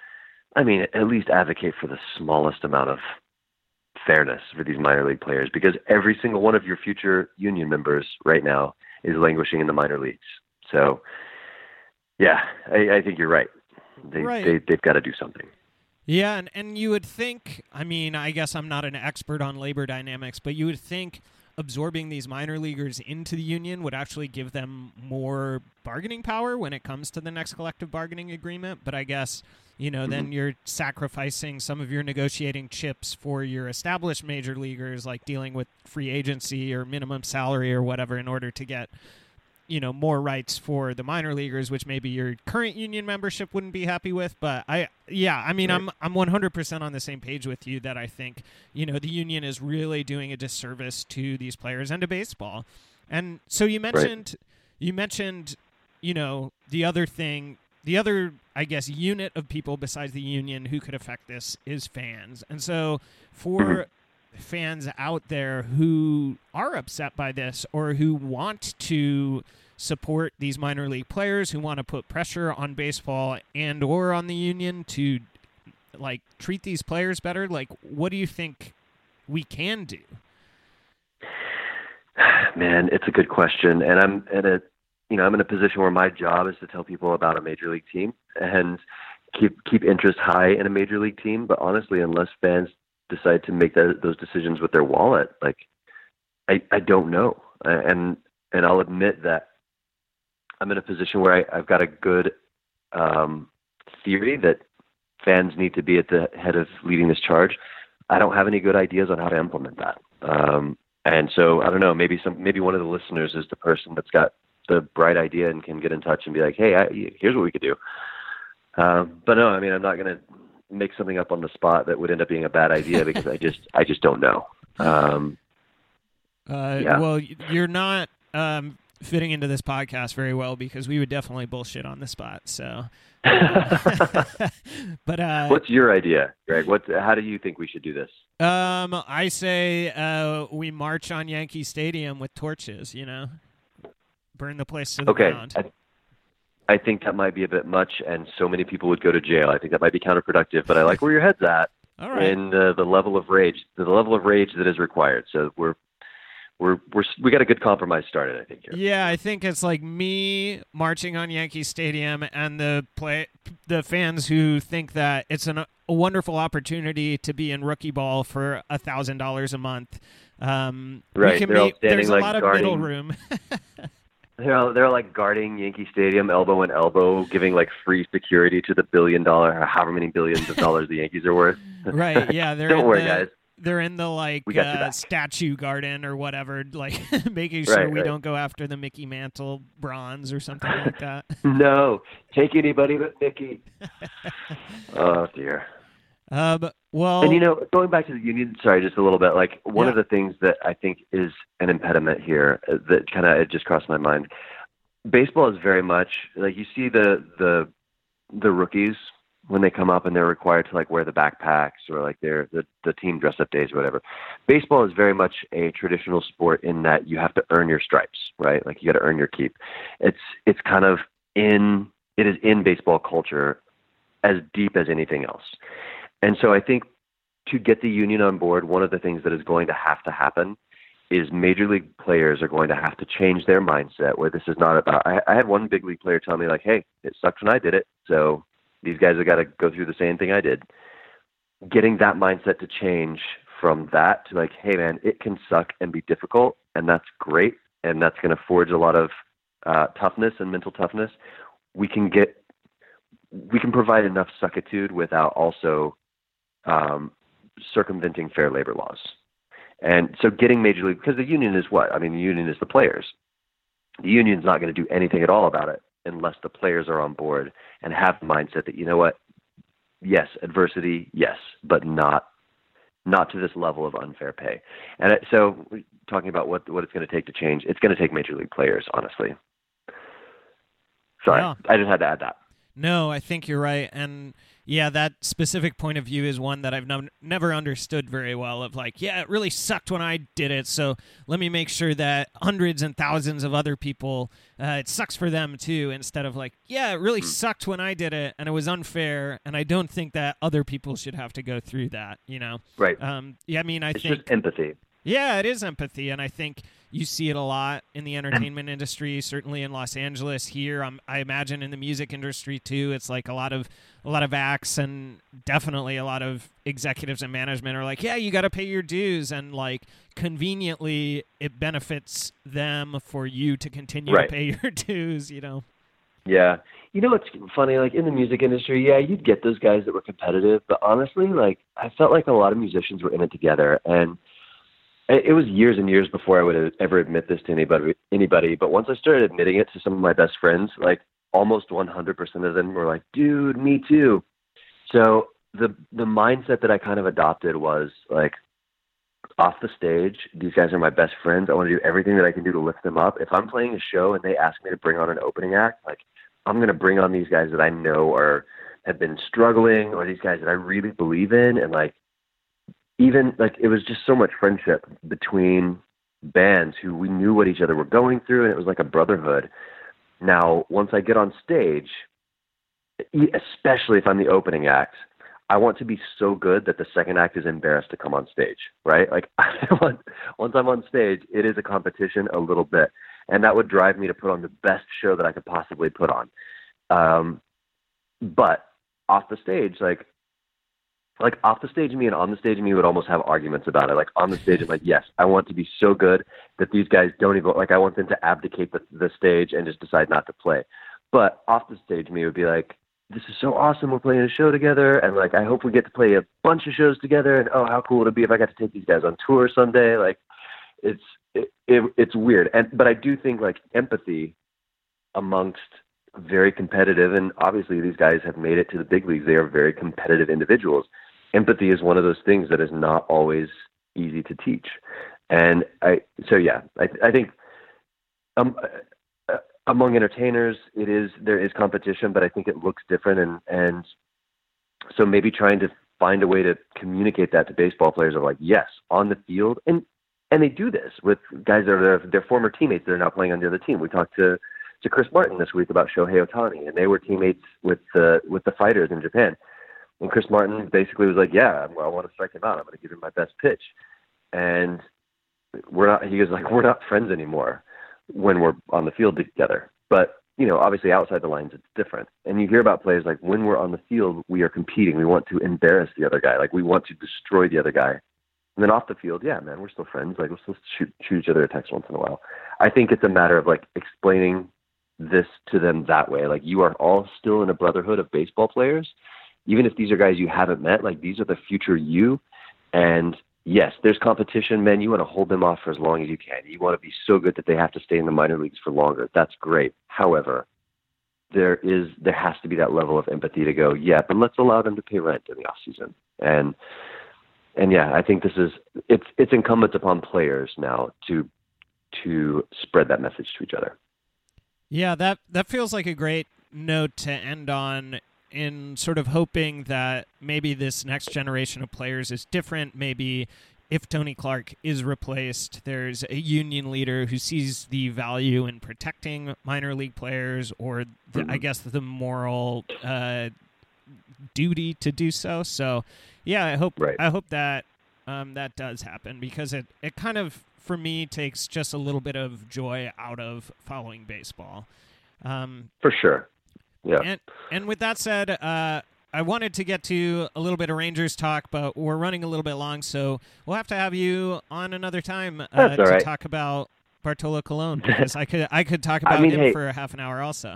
I mean, at least advocate for the smallest amount of fairness for these minor league players, because every single one of your future union members right now is languishing in the minor leagues. So yeah, I, I think you're right. They, right. they, they've got to do something. Yeah, and, and you would think, I mean, I guess I'm not an expert on labor dynamics, but you would think absorbing these minor leaguers into the union would actually give them more bargaining power when it comes to the next collective bargaining agreement. But I guess, you know, mm-hmm. then you're sacrificing some of your negotiating chips for your established major leaguers, like dealing with free agency or minimum salary or whatever in order to get, you know, more rights for the minor leaguers, which maybe your current union membership wouldn't be happy with. But I, yeah, I mean, right. I'm, I'm one hundred percent on the same page with you that I think, you know, the union is really doing a disservice to these players and to baseball. And so you mentioned, right. you mentioned, you know, the other thing, the other, I guess, unit of people besides the union who could affect this is fans. And so for mm-hmm. fans out there who are upset by this or who want to support these minor league players, who want to put pressure on baseball and or on the union to like treat these players better, like what do you think we can do? Man, it's a good question. And I'm at a, you know, I'm in a position where my job is to tell people about a major league team and keep, keep interest high in a major league team. But honestly, unless fans decide to make that, those decisions with their wallet? Like, I, I don't know. And, and I'll admit that I'm in a position where I, I've got a good um, theory that fans need to be at the head of leading this charge. I don't have any good ideas on how to implement that. Um, and so I don't know, maybe some, maybe one of the listeners is the person that's got the bright idea and can get in touch and be like, hey, I, here's what we could do. Um, but no, I mean, I'm not going to make something up on the spot that would end up being a bad idea because I just, I just don't know. Um, uh, yeah. Well, you're not um, fitting into this podcast very well because we would definitely bullshit on the spot. So, but uh, what's your idea, Greg? What? How do you think we should do this? Um, I say uh, we march on Yankee Stadium with torches. You know, burn the place to the okay. ground. I, I think that might be a bit much, and so many people would go to jail. I think that might be counterproductive. But I like where your head's at, All right. and uh, the level of rage, the level of rage that is required. So we're. We're, we're, we got a good compromise started, I think. Here. Yeah, I think it's like me marching on Yankee Stadium and the play, the fans who think that it's an, a wonderful opportunity to be in rookie ball for a thousand dollars a month. Um, right, we can they're all make, standing there's a like lot of guarding, middle room. they're all, they're all like guarding Yankee Stadium, elbow and elbow, giving like free security to the billion dollar, or however many billions of dollars the Yankees are worth. Right? Yeah, they're don't in worry, the, guys. They're in the like uh, statue garden or whatever, like making sure right, we right. don't go after the Mickey Mantle bronze or something like that. No, take anybody but Mickey. Oh dear. Um, well, and you know, going back to the union, sorry, just a little bit. Like one yeah. of the things that I think is an impediment here uh, that kind of it just crossed my mind. Baseball is very much like you see the the the rookies when they come up and they're required to like wear the backpacks or like their the, the team dress up days or whatever. Baseball is very much a traditional sport in that you have to earn your stripes, right? Like you got to earn your keep. It's it's kind of in it is in baseball culture as deep as anything else. And so I think to get the union on board, one of the things that is going to have to happen is major league players are going to have to change their mindset where this is not about, I, I had one big league player tell me like, hey, it sucks when I did it. So these guys have got to go through the same thing I did. Getting that mindset to change from that to like, hey man, it can suck and be difficult and that's great. And that's going to forge a lot of uh, toughness and mental toughness. We can get, we can provide enough suckitude without also um, circumventing fair labor laws. And so getting major league, because the union is what? I mean, the union is the players. The union's not going to do anything at all about it unless the players are on board and have the mindset that, you know what, yes, adversity, yes, but not not to this level of unfair pay. And it, so talking about what what it's going to take to change, it's going to take major league players, honestly. Sorry, yeah. I just had to add that. No, I think you're right. And yeah, that specific point of view is one that I've no- never understood very well of like, yeah, it really sucked when I did it. So let me make sure that hundreds and thousands of other people, uh, it sucks for them too, instead of like, yeah, it really mm. sucked when I did it and it was unfair. And I don't think that other people should have to go through that, you know? Right. Um, yeah, I mean, I it's think just empathy. Yeah, it is empathy. And I think you see it a lot in the entertainment industry, certainly in Los Angeles here. Um, I imagine in the music industry too. It's like a lot of a lot of acts and definitely a lot of executives and management are like, yeah, you got to pay your dues. And like conveniently it benefits them for you to continue right. to pay your dues, you know? Yeah. You know, it's funny, like in the music industry, yeah, you'd get those guys that were competitive, but honestly, like I felt like a lot of musicians were in it together. And it was years and years before I would ever admit this to anybody, anybody. But once I started admitting it to some of my best friends, like almost one hundred percent of them were like, dude, me too. So the the mindset that I kind of adopted was like, off the stage, these guys are my best friends. I want to do everything that I can do to lift them up. If I'm playing a show and they ask me to bring on an opening act, like I'm going to bring on these guys that I know are have been struggling, or these guys that I really believe in. And like, even like it was just so much friendship between bands who we knew what each other were going through, and it was like a brotherhood. Now, once I get on stage, especially if I'm the opening act, I want to be so good that the second act is embarrassed to come on stage, right? Like I want, once I'm on stage, it is a competition a little bit, and that would drive me to put on the best show that I could possibly put on. Um, but off the stage, like like off the stage me and on the stage me would almost have arguments about it. Like on the stage, I'm like, yes, I want to be so good that these guys don't even, like I want them to abdicate the, the stage and just decide not to play. But off the stage me would be like, this is so awesome. We're playing a show together. And like, I hope we get to play a bunch of shows together. And oh, how cool would it be if I got to take these guys on tour someday? Like it's, it, it, it's weird. And, but I do think like empathy amongst very competitive, and obviously these guys have made it to the big leagues. They are very competitive individuals. Empathy is one of those things that is not always easy to teach. And I, so yeah, I, I think, um, uh, among entertainers, it is, there is competition, but I think it looks different. And, and so maybe trying to find a way to communicate that to baseball players of like, yes, on the field. And, and they do this with guys that are their, their former teammates that are now playing on the other team. We talked to, to Chris Martin this week about Shohei Ohtani, and they were teammates with the, with the fighters in Japan. And Chris Martin basically was like, yeah, well, I want to strike him out. I'm going to give him my best pitch. And we're not, he was like, we're not friends anymore when we're on the field together. But, you know, obviously outside the lines, it's different. And you hear about players like when we're on the field, we are competing. We want to embarrass the other guy. Like we want to destroy the other guy. And then off the field, yeah, man, we're still friends. Like we'll still shoot, shoot each other a text once in a while. I think it's a matter of like explaining this to them that way. Like you are all still in a brotherhood of baseball players. Even if these are guys you haven't met, like these are the future you. And yes, there's competition, man. You want to hold them off for as long as you can. You want to be so good that they have to stay in the minor leagues for longer. That's great. However, there is, there has to be that level of empathy to go, yeah, but let's allow them to pay rent in the off season. And, and yeah, I think this is, it's, it's incumbent upon players now to, to spread that message to each other. Yeah, that, that feels like a great note to end on, in sort of hoping that maybe this next generation of players is different. Maybe if Tony Clark is replaced, there's a union leader who sees the value in protecting minor league players, or the, mm-hmm. I guess the moral uh, duty to do so. So, yeah, I hope right. I hope that um, that does happen, because it, it kind of, for me, takes just a little bit of joy out of following baseball. Um, for sure. Yeah. And and with that said, uh, I wanted to get to a little bit of Rangers talk, but we're running a little bit long, so we'll have to have you on another time uh, to right. talk about Bartolo Colon, because I could I could talk about I mean, him hey, for a half an hour also.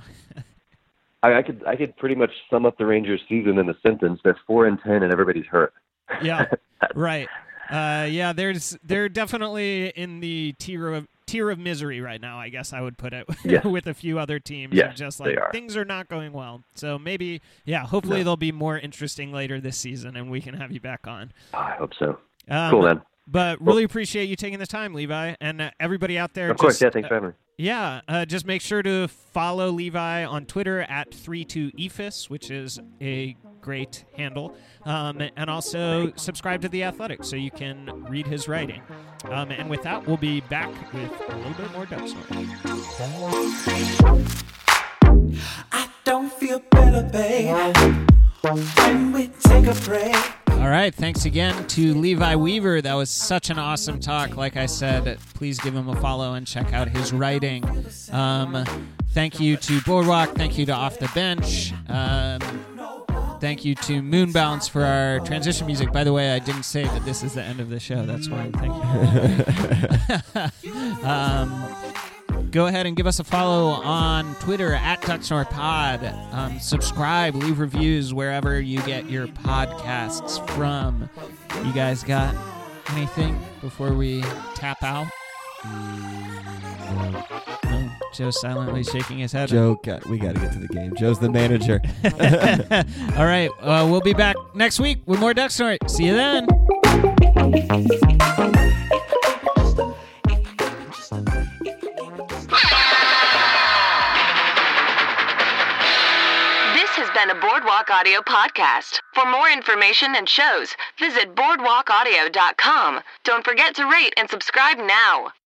I, I could I could pretty much sum up the Rangers season in a sentence. They're four and ten, and everybody's hurt. Yeah, right. Uh, yeah, there's they're definitely in the tier of tier of misery right now, I guess I would put it, yes. with a few other teams. Yes, just like are. things are not going well. So maybe, yeah, hopefully no. they'll be more interesting later this season, and we can have you back on. Oh, I hope so. Um, cool, man. But really appreciate you taking the time, Levi, and uh, everybody out there. Of course, just, yeah, thanks uh, for having me. Yeah, uh, just make sure to follow Levi on Twitter at three two E F I S, which is a great handle, um, and also subscribe to The Athletic so you can read his writing. Um, and with that, we'll be back with a little bit more Duck Story. I don't feel better, babe, when we take a break. All right, thanks again to Levi Weaver. That was such an awesome talk. Like I said, please give him a follow and check out his writing. Um, thank you to Boardwalk. Thank you to Off the Bench. Um, thank you to Moonbounce for our transition music. By the way, I didn't say that this is the end of the show. That's why I'm thanking you. um, Go ahead and give us a follow on Twitter at DuckSnorePod. Um, subscribe, leave reviews wherever you get your podcasts from. You guys got anything before we tap out? No, Joe's silently shaking his head. Joe, got, we got to get to the game. Joe's the manager. All right, uh, we'll be back next week with more Duck Story. See you then. Been a Boardwalk Audio podcast. For more information and shows, visit boardwalk audio dot com. Don't forget to rate and subscribe now.